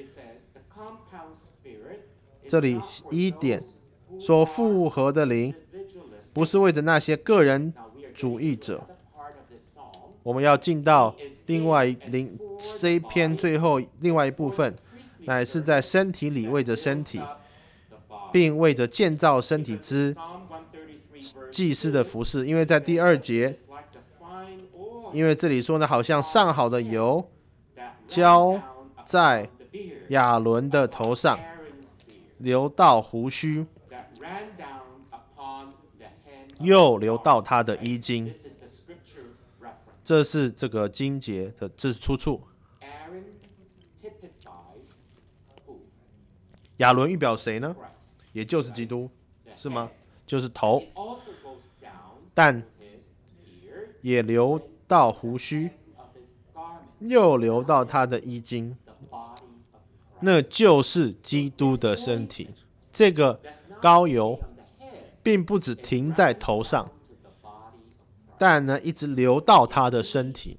这里一点说复活的灵不是为着那些个人主义者，我们要进到另外灵这一篇最后另外一部分，乃是在身体里为着身体，并为着建造身体之祭司的服事。因为在第二节因为这里说呢，好像上好的油浇在亚伦的头上，流到胡须，又流到他的衣襟。这是这个经节的，这是出处。亚伦预表谁呢？也就是基督，是吗？就是头，但也流到胡须，又流到他的衣襟，那就是基督的身体。这个膏油并不只停在头上，但呢，一直流到他的身体。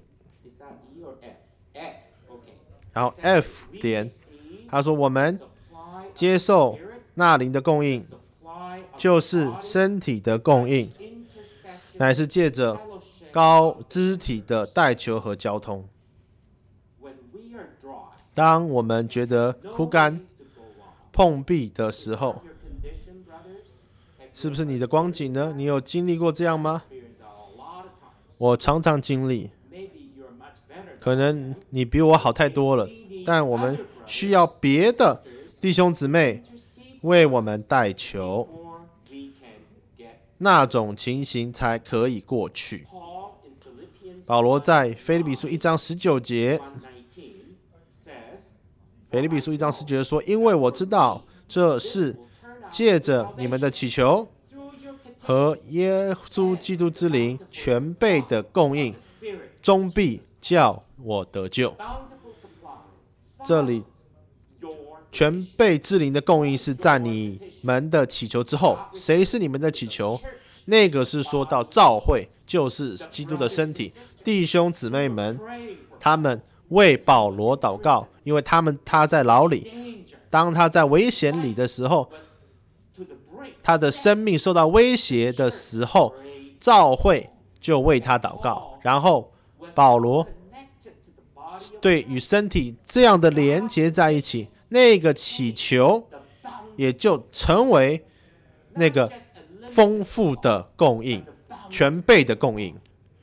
然后 F 点，他说我们接受那灵的供应，就是身体的供应，乃是借着高肢体的代求和交通。当我们觉得枯干、碰壁的时候，是不是你的光景呢？你有经历过这样吗？我常常经历，可能你比我好太多了，但我们需要别的弟兄姊妹为我们代求，那种情形才可以过去。保罗在腓立比书一章十九节，腓立比书一章十九节说：“因为我知道这是借着你们的祈求和耶稣基督之灵全备的供应，终必叫我得救。”这里全备之灵的供应是在你们的祈求之后。谁是你们的祈求？那个是说到教会，就是基督的身体。弟兄姊妹们，他们为保罗祷告，因为他们他在牢里，当他在危险里的时候，他的生命受到威胁的时候，教会就为他祷告。然后保罗对与身体这样的连结在一起，那个祈求也就成为那个丰富的供应，全备的供应。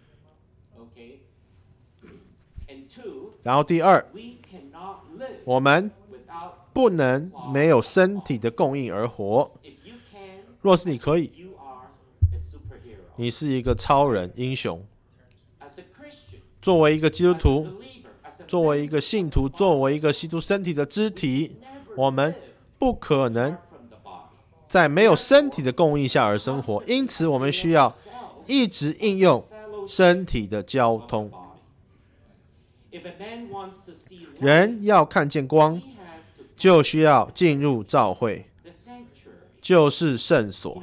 然后第二，我们不能没有身体的供应而活。若是你可以，你是一个超人英雄。作为一个基督徒，作为一个信徒，作为一个基督身体的肢体，我们不可能在没有身体的供应下而生活，因此我们需要一直应用身体的交通。人要看见光，就需要进入教会，就是圣所。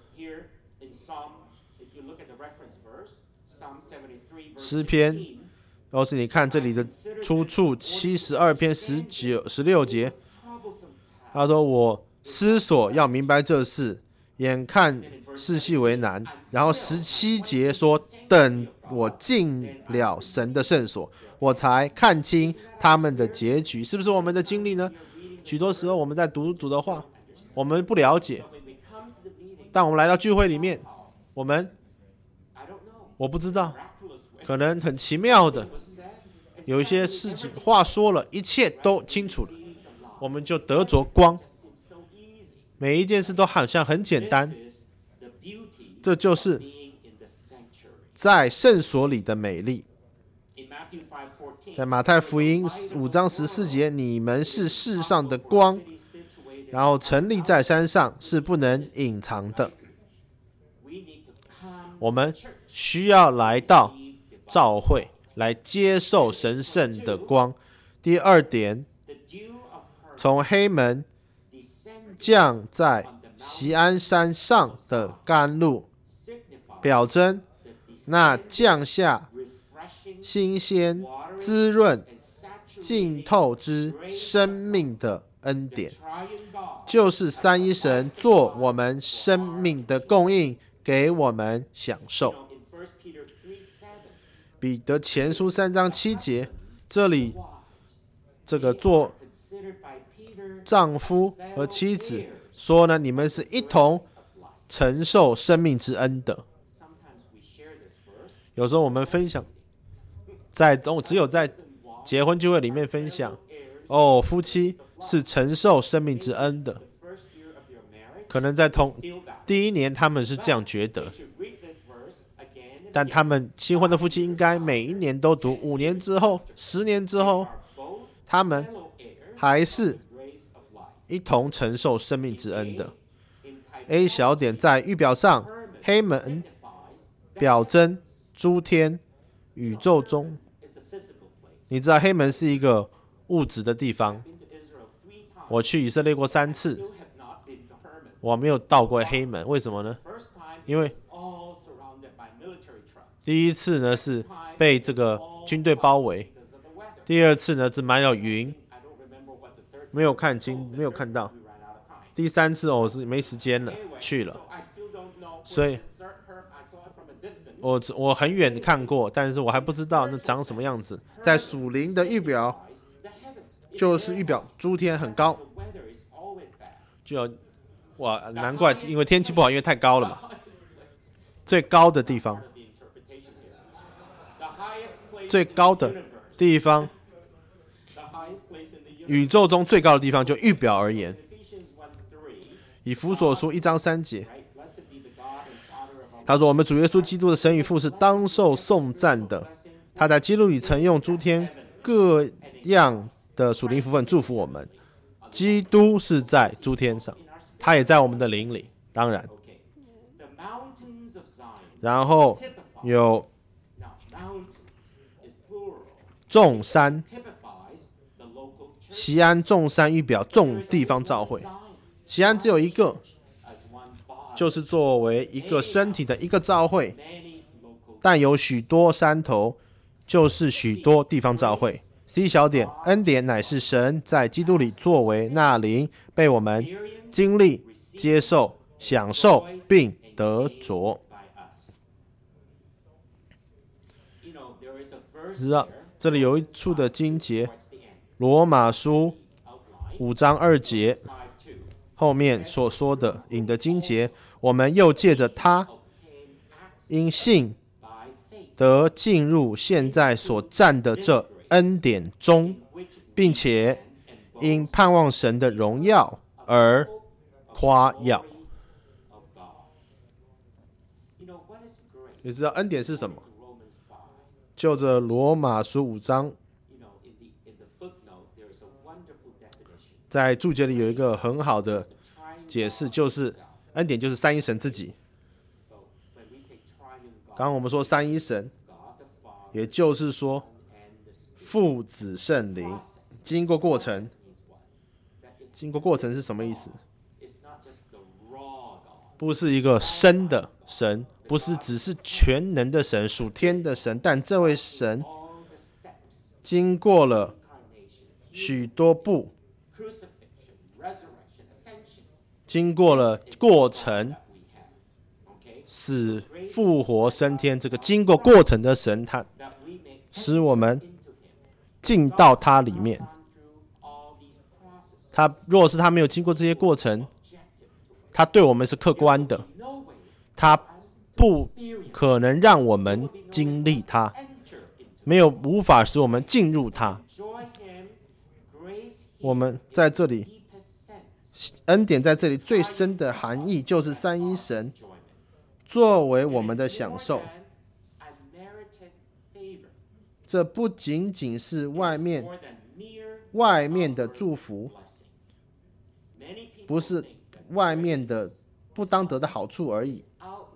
诗篇，要是你看这里的出处七十二篇十九、十六节，他说：“我思索要明白这事，眼看世系为难。”然后十七节说：“等我进了神的圣所，我才看清他们的结局。”是不是我们的经历呢？许多时候我们在读主的话，我们不了解，但我们来到聚会里面，我们我不知道，可能很奇妙的有一些事情话说了，一切都清楚了，我们就得着光。每一件事都好像很简单，这就是在圣所里的美丽。在马太福音五章十四节，你们是世上的光，然后城立在山上，是不能隐藏的。我们需要来到教会，来接受神圣的光。第二点，从黑门降在锡安山上的甘露，表征那降下新鲜、滋润、浸透之生命的恩典，就是三一神做我们生命的供应，给我们享受。彼得前书三章七节，这里这个做丈夫和妻子说呢，你们是一同承受生命之恩的。 有时候我们分享，在只有在结婚聚会里面分享，哦，夫妻是承受生命之恩的。可能在同第一年他们是这样觉得，但他们新婚的夫妻应该每一年都读，五年之后、十年之后，他们还是一同承受生命之恩的。A 小点在预表上，黑门表征诸天宇宙中。你知道黑门是一个物质的地方。我去以色列过三次，我没有到过黑门，为什么呢？因为第一次呢是被这个军队包围，第二次呢是满有云，没有看清，没有看到。第三次我、哦、是没时间了，去了，所以我我很远看过，但是我还不知道那长什么样子。在属灵的预表，就是预表诸天很高，就哇，难怪，因为天气不好，因为太高了嘛。最高的地方，最高的地方，宇宙中最高的地方，就预表而言。以弗所书一章三节，他说：“我们主耶稣基督的神与父是当受颂赞的。他在基督里曾用诸天各样的属灵福分祝福我们。基督是在诸天上，他也在我们的灵里。当然，然后有众山，锡安众山预表众地方教会。锡安只有一个，就是作为一个身体的一个教会，但有许多山头，就是许多地方教会。C 小点，恩典乃是神在基督里作为那灵，被我们经历、接受、享受并得着。知道这里有一处的经节，罗马书五章二节后面所说的引的经节，我们又借着他因信得进入现在所占的这恩典中，并且因盼望神的荣耀而夸耀。你知道恩典是什么？就着罗马书五章，在注解里有一个很好的解释，就是恩典就是三一神自己。刚刚我们说三一神，也就是说父子圣灵经过过程，经过过程是什么意思？不是一个生的神，不是只是全能的神，属天的神，但这位神经过了许多步，经过了过程，使复活升天。这个经过过程的神，他使我们进到他里面。他若是他没有经过这些过程，他对我们是客观的，他不可能让我们经历他，没有无法使我们进入他。我们在这里，恩典在这里最深的含义就是三一神作为我们的享受。这不仅仅是外面外面的祝福，不是外面的不当得的好处而已。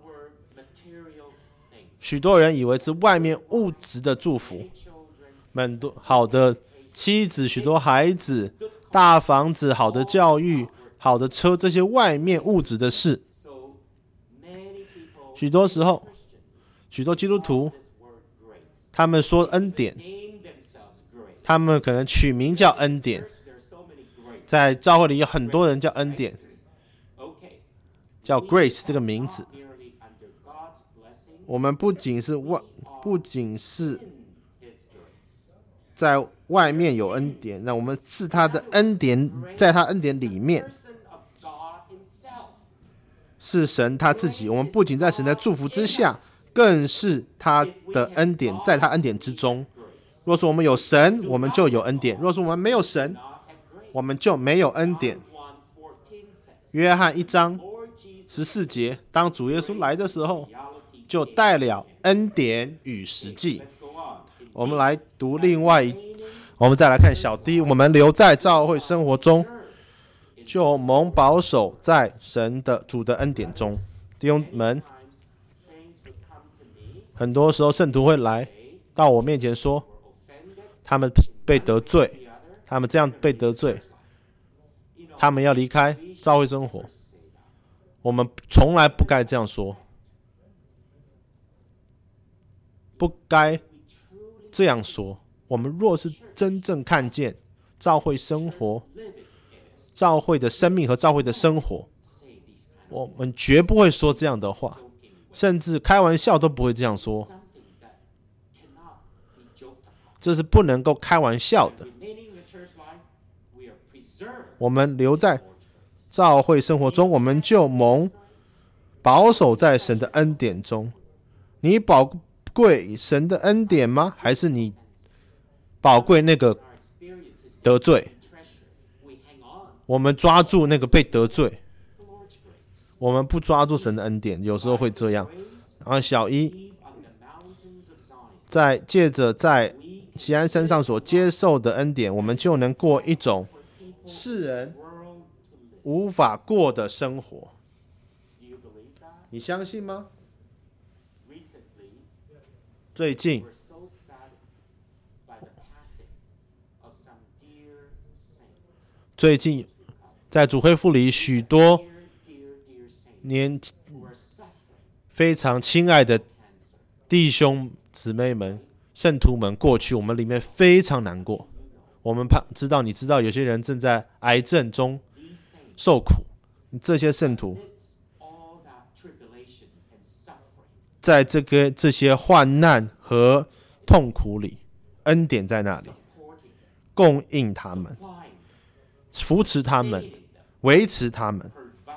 许多人以为是外面物质的祝福，很多好的妻子、许多孩子、大房子、好的教育、好的车，这些外面物质的事。许多时候，许多基督徒他们说恩典，他们可能取名叫恩典，在教会里有很多人叫恩典，叫 Grace 这个名字。我们不仅是外，不仅是在外面有恩典，那我们是他的恩典，在他恩典里面，是神他自己。我们不仅在神的祝福之下， 更是他的恩典，在他恩典之中。若是我们有神，我们就有恩典；若是我们没有神，我们就没有恩典。约翰一章十四节，当主耶稣来的时候，就带了恩典与实际。我们来读另外一，我们再来看小 D， 我们留在教会生活中，就蒙保守在神的主的恩典中。弟兄们，很多时候圣徒会来到我面前说，他们被得罪，他们这样被得罪，他们要离开教会生活。我们从来不该这样说，不该这样说。我们若是真正看见教会生活、教会的生命和教会的生活，我们绝不会说这样的话，甚至开玩笑都不会这样说。这是不能够开玩笑的。我们留在教会生活中，我们就蒙保守在神的恩典中。你宝贵神的恩典吗？还是你宝贵那个得罪？我们抓住那个被得罪，我们不抓住神的恩典，有时候会这样。然后小一在借着在锡安身上所接受的恩典，我们就能过一种世人无法过的生活。你相信吗？最近最近在主恢复里，许多年非常亲爱的弟兄姊妹们、圣徒们过去，我们里面非常难过。我们怕知道，你知道有些人正在癌症中受苦，这些圣徒在这个这些患难和痛苦里，恩典在那里，供应他们，扶持他们，维持他们，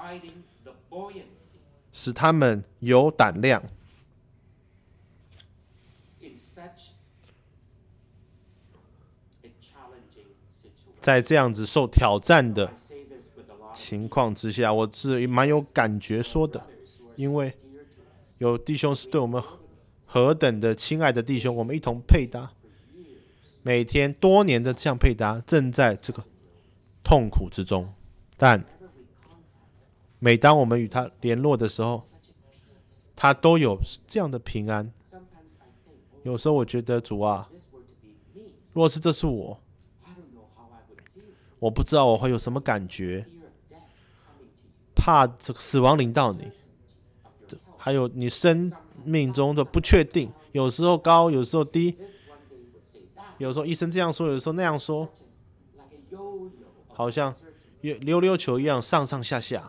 使他们有胆量。在这样子受挑战的情况之下，我是蛮有感觉说的，因为有弟兄是对我们何等的亲爱的弟兄，我们一同配搭，每天多年的这样配搭，正在这个痛苦之中。但每当我们与他联络的时候，他都有这样的平安。有时候我觉得主啊，若是这是我，我不知道我会有什么感觉，怕这个死亡临到你，还有你生命中的不确定，有时候高，有时候低，有时候医生这样说，有时候那样说，好像溜溜球一样上上下下。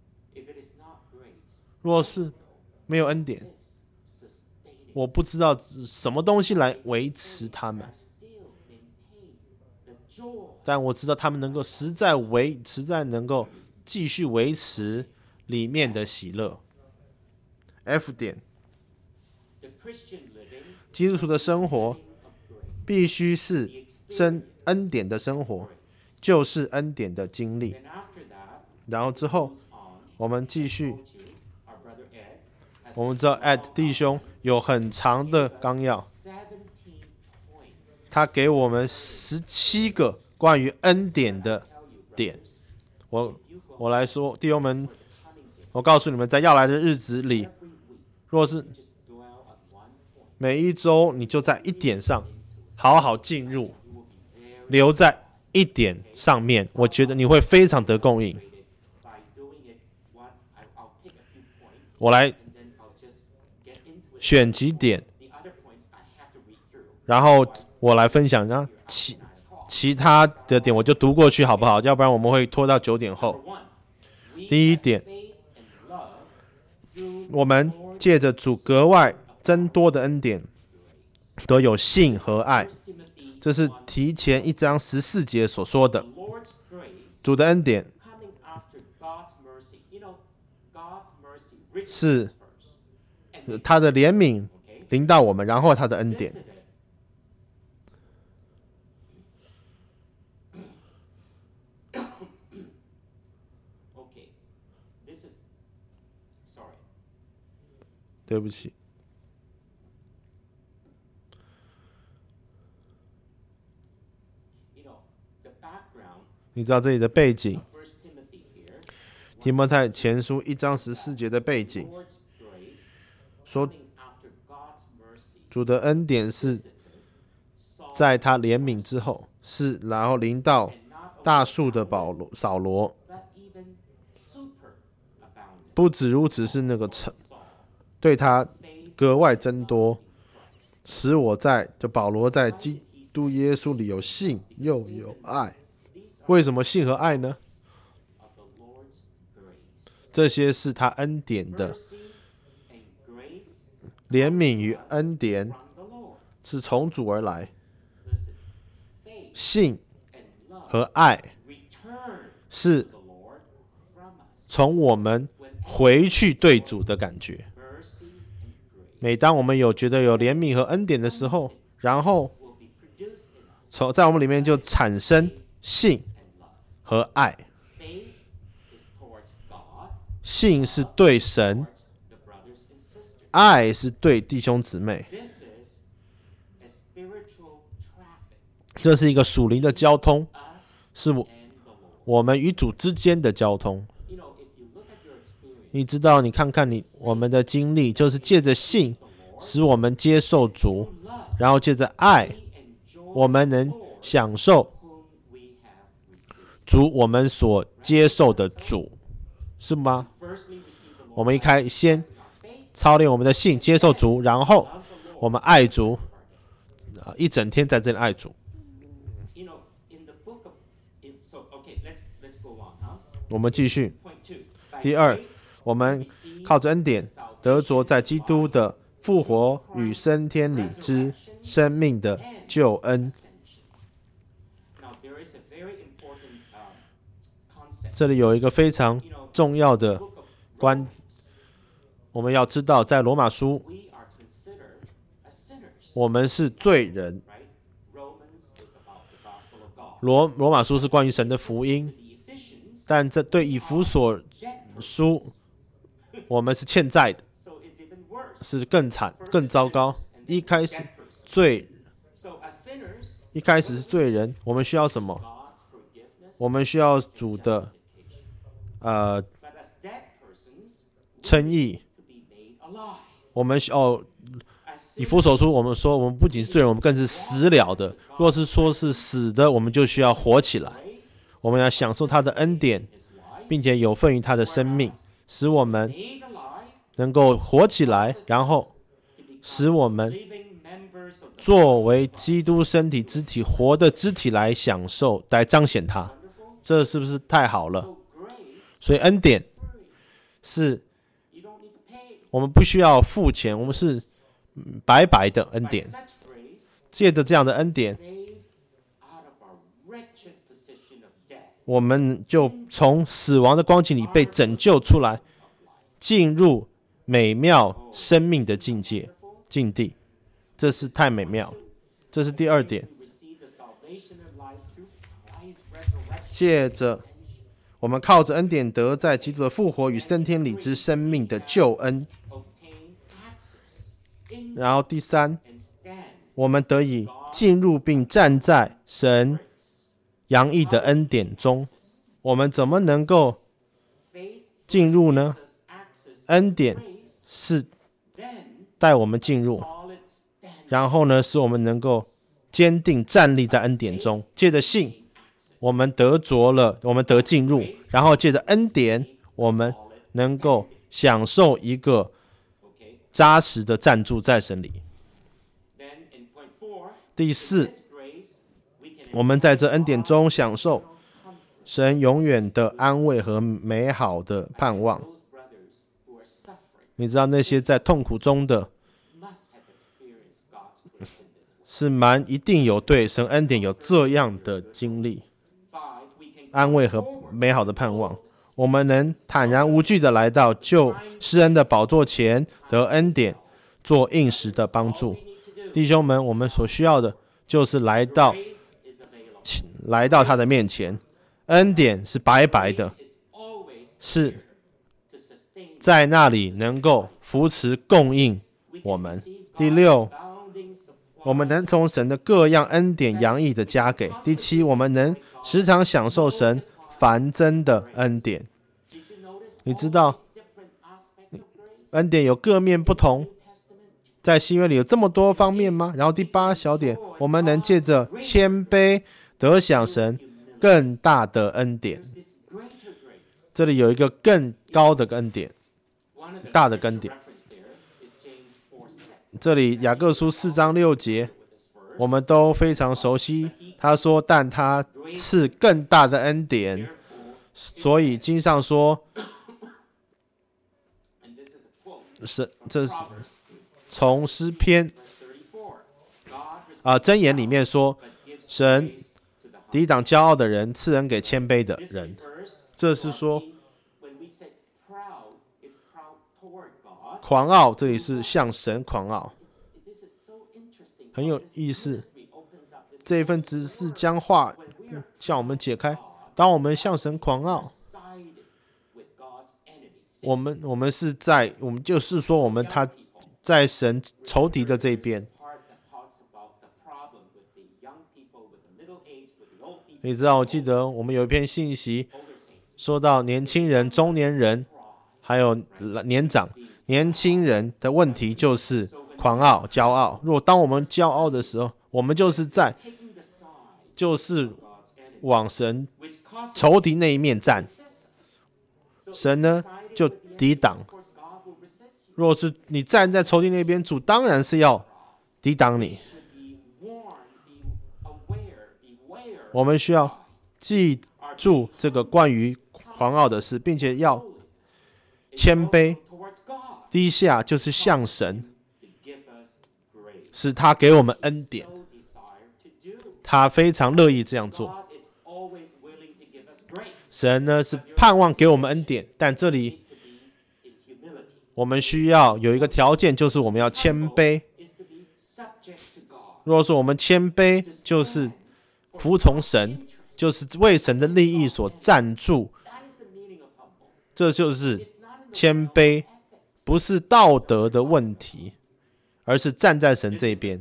若是没有恩典，我不知道什么东西来维持他们，但我知道他们能够实在维，实在能够继续维持里面的喜乐。F 点，基督徒的生活必须是生恩典的生活，就是恩典的经历。然后之后，我们继续，我们知道 Ed 弟兄有很长的纲要，他给我们十七个关于恩典的点。我我来说，弟兄们，我告诉你们，在要来的日子里，若是每一周你就在一点上好好进入，留在一点上面，我觉得你会非常得供应。我来选几点，然后我来分享，然后其其他的点我就读过去好不好？要不然我们会拖到九点后。第一点，我们借着主格外增多的恩典，得有信和爱。这是提前一章十四节所说的。主的恩典是他的怜悯临到我们，然后他的恩典。对不起，你知道这里的背景，提摩太前书一章十四节的背景，说主的恩典是在他怜悯之后，是然后临到大数的保罗扫罗，不止如此，是那个对他格外增多，使我在就保罗在基督耶稣里有信又有爱。为什么信和爱呢？这些是他恩典的怜悯与恩典，是从主而来。信和爱是从我们回去对主的感觉。每当我们有觉得有怜悯和恩典的时候，然后在我们里面就产生信和爱。信是对神，爱是对弟兄姊妹。这是一个属灵的交通，是我们与主之间的交通。你知道，你看看你我们的经历，就是借着信使我们接受主，然后借着爱我们能享受主我们所接受的主，是吗？我们一开先操练我们的信，接受主，然后我们爱主，一整天在这里爱主。我们继续。第二，我们靠着恩典得着在基督的复活与升天里之生命的救恩。这里有一个非常重要的观，我们要知道，在罗马书，我们是罪人。罗罗马书是关于神的福音，但这对以弗所书，我们是欠债的，是更惨、更糟糕。一开始罪，一开始是罪人，我们需要什么？我们需要主的呃称义。我们哦，以弗所书我们说，我们不仅是罪人，我们更是死了的。若是说是死的，我们就需要活起来。我们要享受他的恩典，并且有份于他的生命，使我们能够活起来，然后使我们作为基督身体肢体活的肢体来享受，来彰显他。这是不是太好了？所以恩典是我们不需要付钱，我们是白白的恩典。借着这样的恩典，我们就从死亡的光景里被拯救出来，进入美妙生命的境界境地。这是太美妙了。这是第二点。借着我们靠着恩典得在基督的复活与升天里之生命的救恩。然后第三，我们得以进入并站在神洋溢的恩典中。我们怎么能够进入呢？恩典是带我们进入，然后呢，使我们能够坚定站立在恩典中。借着信，我们得着了，我们得进入，然后借着恩典，我们能够享受一个扎实的站住在神里。第四，我们在这恩典中享受神永远的安慰和美好的盼望。你知道那些在痛苦中的，是蛮一定有对神恩典有这样的经历，安慰和美好的盼望。 我们能坦然无惧的来到救施恩的宝座前，得恩典，做应时的帮助。弟兄们，我们所需要的就是来到来到他的面前，恩典是白白的，是在那里能够扶持供应我们。第六，我们能从神的各样恩典洋溢的加给。第七，我们能时常享受神繁增的恩典。你知道恩典有各面不同，在新约里有这么多方面吗？然后第八小点，我们能借着谦卑得享神更大的恩典。这里有一个更高的恩典，大的恩典。这里雅各书四章六节我们都非常熟悉，他说但他赐更大的恩典，所以经上说是这是从诗篇啊箴言里面说，神抵挡骄傲的人，赐恩给谦卑的人。这是说狂傲，这里是向神狂傲，很有意思。这一份指示将话向我们解开。当我们向神狂傲，我们我们是在我们就是说我们他在神仇敌的这边。你知道，我记得我们有一篇信息说到年轻人、中年人还有年长。年轻人的问题就是狂傲、骄傲。如果当我们骄傲的时候，我们就是在就是往神仇敌那一面站，神呢就抵挡。若是你站在仇敌那边，主当然是要抵挡你。我们需要记住这个关于狂傲的事，并且要谦卑。低下就是向神，使他给我们恩典，他非常乐意这样做。神呢是盼望给我们恩典，但这里我们需要有一个条件，就是我们要谦卑。如果说我们谦卑，就是服从神，就是为神的利益所站住，这就是谦卑。不是道德的问题，而是站在神这边。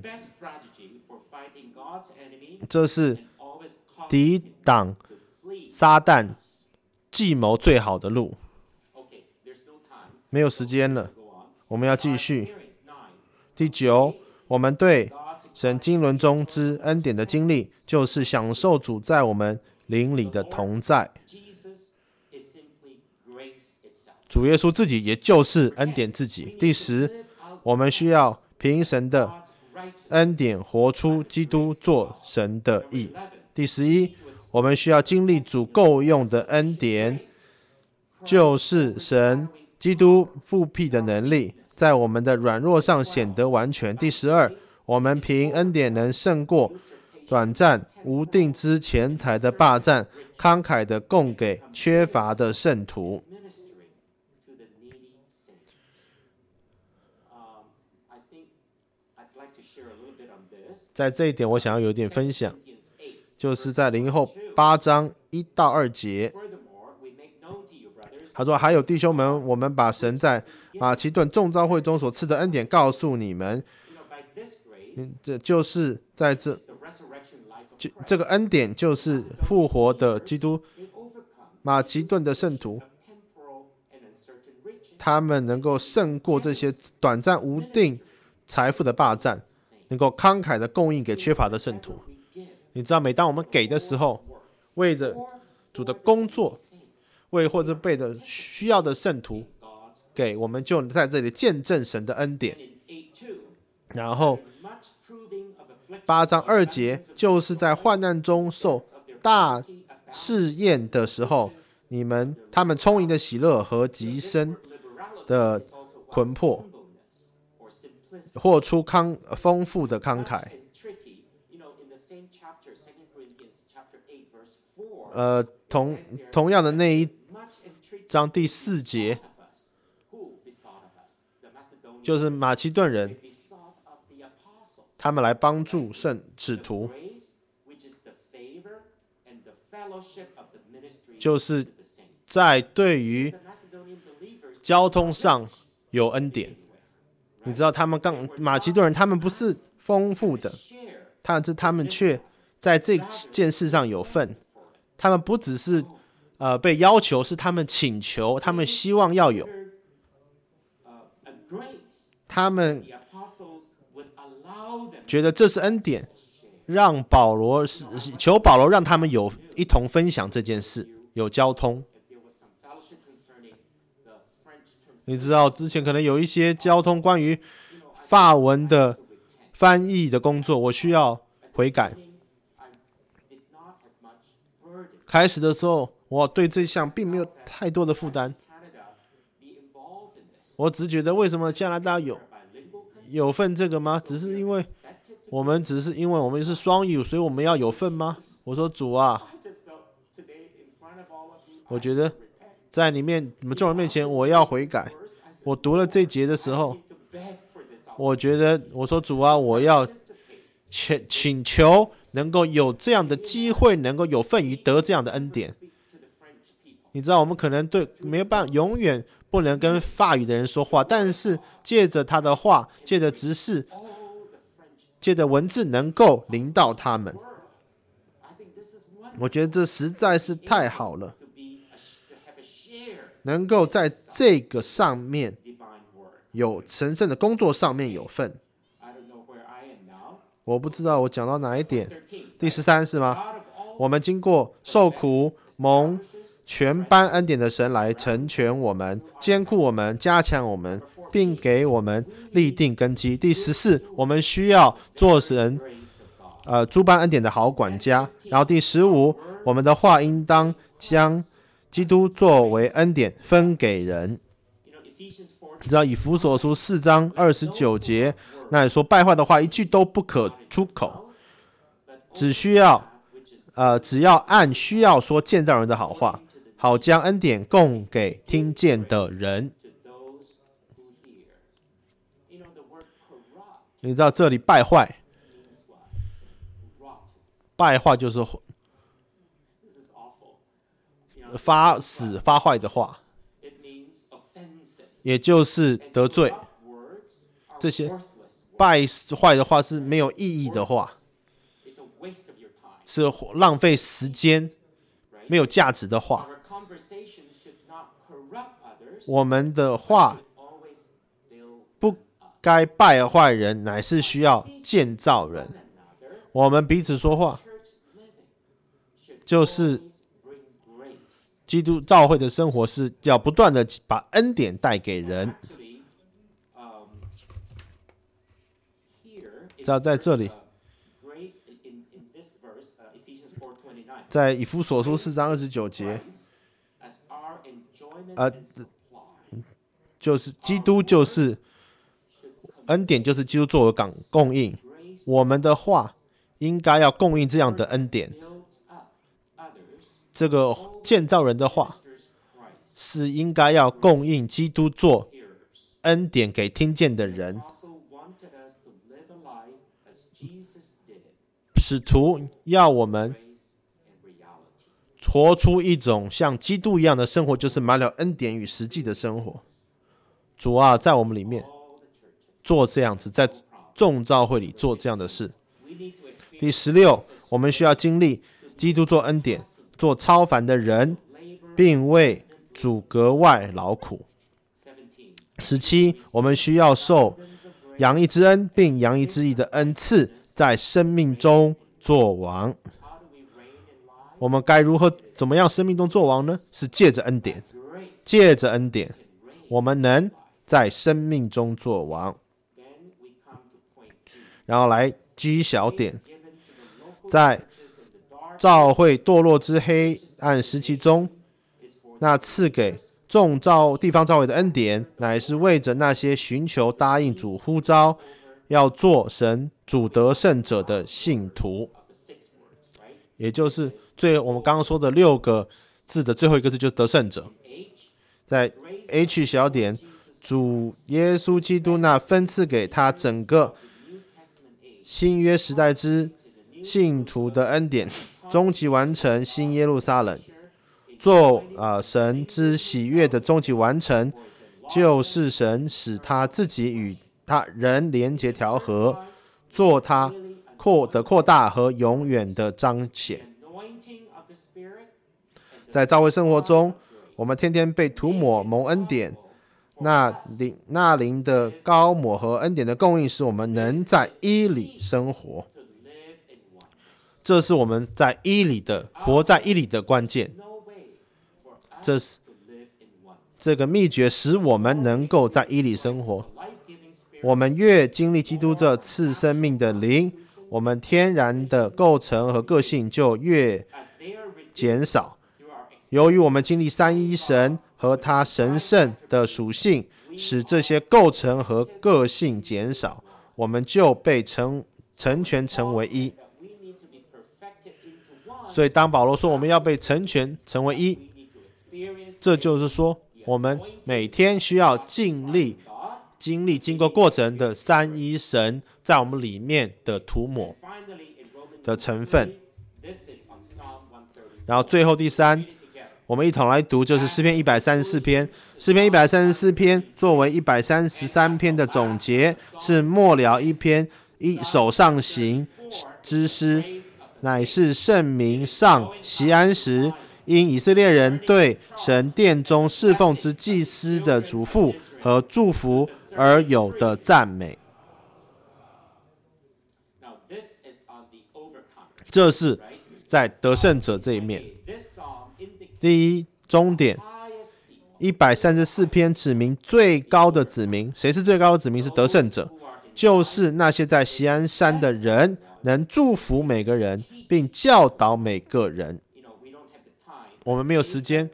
这是抵挡撒旦计谋最好的路。没有时间了，我们要继续。第九，我们对神经纶中之恩典的经历，就是享受主在我们灵里的同在。主耶稣自己也就是恩典自己。第十，我们需要凭神的恩典活出基督做神的义。第十一，我们需要经历主够用的恩典，就是神基督复辟的能力，在我们的软弱上显得完全。第十二，我们凭恩典能胜过短暂无定之钱财的霸占，慷慨的供给缺乏的圣徒。在这一点我想要有一点分享，就是在林后八章一到二节，他说还有弟兄们，我们把神在马其顿众召会中所赐的恩典告诉你们，这就是在这这个恩典就是复活的基督。马其顿的圣徒他们能够胜过这些短暂无定财富的霸占，能够慷慨的供应给缺乏的圣徒。你知道，每当我们给的时候，为着主的工作，为或者被的需要的圣徒给，我们就在这里见证神的恩典。然后八章二节，就是在患难中受大试验的时候，你们他们充盈的喜乐和极深的窘迫，或出康丰富的慷慨。呃，同同样的那一章第四节，就是马其顿人，他们来帮助圣使徒，就是在对于交通上有恩典。你知道他们刚马其顿人，他们不是丰富的，但是他们却在这件事上有份。他们不只是呃被要求，是他们请求，他们希望要有。他们觉得这是恩典，让保罗求保罗让他们有一同分享这件事，有交通。你知道之前可能有一些交通关于法文的翻译的工作，我需要悔改。开始的时候，我对这项并没有太多的负担，我只觉得为什么加拿大有有份这个吗？只是因为我们只是因为我们是双语，所以我们要有份吗？我说主啊，我觉得在你面你们众人面前，我要悔改。我读了这节的时候，我觉得我说主啊，我要请请求能够有这样的机会，能够有份于得这样的恩典。你知道，我们可能对没有办法，永远不能跟法语的人说话，但是借着他的话，借着执事，借着文字，能够临到他们。我觉得这实在是太好了。能够在这个上面有神圣的工作上面有份。我不知道我讲到哪一点，第十三是吗？我们经过受苦，蒙全般恩典的神来成全我们，坚固我们，加强我们，并给我们立定根基。第十四，我们需要做神呃诸般恩典的好管家。然后第十五，我们的话应当将基督作为恩典分给人。你知道以弗所书四章二十九节，那里说败坏的话一句都不可出口，只需要呃只要按需要说建造人的好话，好将恩典供给听见的人。你知道这里败坏，败坏就是发死发坏的话，也就是得罪。这些败坏的话是没有意义的话，是浪费时间、没有价值的话。我们的话不该败坏人，乃是需要建造人。我们彼此说话，就是基督教会的生活是要不断的把恩典带给人。在这里，在以弗所书四章二十九节，呃，就是基督就是恩典，就是基督作为港供应。我们的话应该要供应这样的恩典。这个建造人的话是应该要供应基督做恩典给听见的人。使徒要我们活出一种像基督一样的生活，就是满了恩典与实际的生活。主啊，在我们里面做这样子，在众教会里做这样的事。第十六，我们需要经历基督做恩典，做超凡的人，并为主格外劳苦。十七，我们需要受洋溢之恩，并洋溢之意的恩赐，在生命中作王。我们该如何怎么样生命中作王呢？是借着恩典，借着恩典，我们能在生命中作王。然后来G小点，在教会堕落之黑暗时期中，那赐给众教地方教会的恩典，乃是为着那些寻求答应主呼召，要做神主得胜者的信徒。也就是最我们刚刚说的六个字的最后一个字，就是得胜者。 在 H 小点，主耶稣基督那分赐给他整个新约时代之信徒的恩典，终极完成新耶路撒冷，做、呃、神之喜悦的终极完成，就是神使他自己与他人连结调和，做他扩的扩大和永远的彰显。在教会生活中，我们天天被涂抹蒙恩典，那灵那灵的膏抹和恩典的供应，使我们能在一里生活。这是我们在一里的活在一里的关键。这是这个秘诀，使我们能够在一里生活。我们越经历基督这赐生命的灵，我们天然的构成和个性就越减少。由于我们经历三一神和他神圣的属性，使这些构成和个性减少，我们就被成成全成为一。所以当保罗说我们要被成全成为一，这就是说我们每天需要经历经历经过过程的三一神在我们里面的涂抹的成分。然后最后第三，我们一同来读，就是诗篇一百三十四篇。诗篇一百三十四篇作为一百三十三篇的总结，是末了一篇一首上行之诗，乃是圣民上锡安时，因以色列人对神殿中侍奉之祭司的嘱咐和祝福而有的赞美。这是在得胜者这一面。第一终点，一百三十四篇指明最高的子民。谁是最高的子民？是得胜者，就是那些在锡安山的人，能祝福每个人并教导每个人。我们没有时间。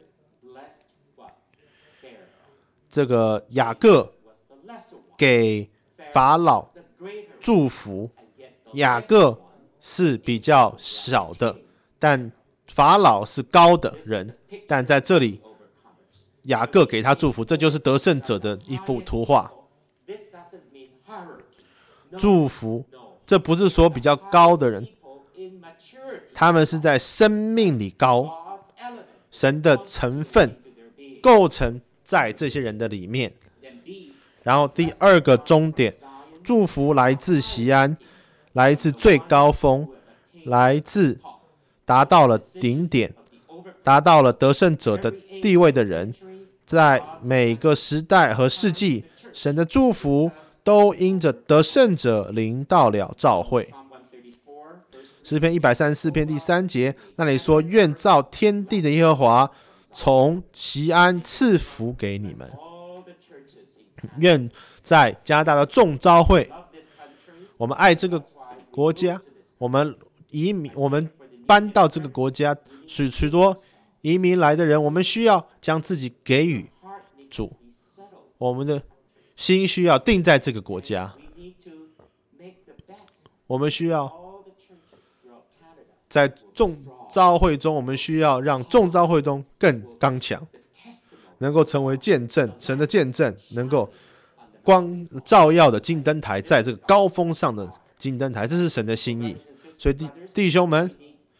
这个雅各给法老祝福，雅各是比较小的，但法老是高的人，但在这里雅各给他祝福，这就是得胜者的一幅图画。祝福，这不是说比较高的人，他们是在生命里高，神的成分构成在这些人的里面。然后第二个终点，祝福来自锡安，来自最高峰，来自达到了顶点，达到了得胜者的地位的人，在每个时代和世纪，神的祝福都因着得胜者临到了教会。诗篇一百三十四篇第三节，那里说：愿造天地的耶和华从锡安赐福给你们。愿在加拿大的众召会，我们爱这个国家，我们移民，我们搬到这个国家，许许多移民来的人，我们需要将自己给予主，我们的心需要定在这个国家，我们需要在众召会中，我们需要让众召会中更刚强，能够成为见证，神的见证，能够光照耀的金灯台，在这个高峰上的金灯台，这是神的心意。所以 弟, 弟兄们，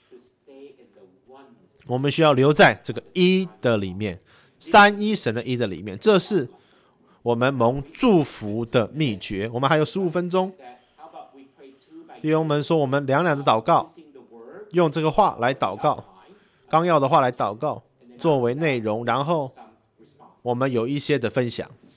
我们需要留在这个一的里面，三一神的一的里面，这是我们蒙祝福的秘诀。我们还有十五分钟，弟兄们说，我们两两的祷告，用这个话来祷告，纲要的话来祷告作为内容，然后我们有一些的分享。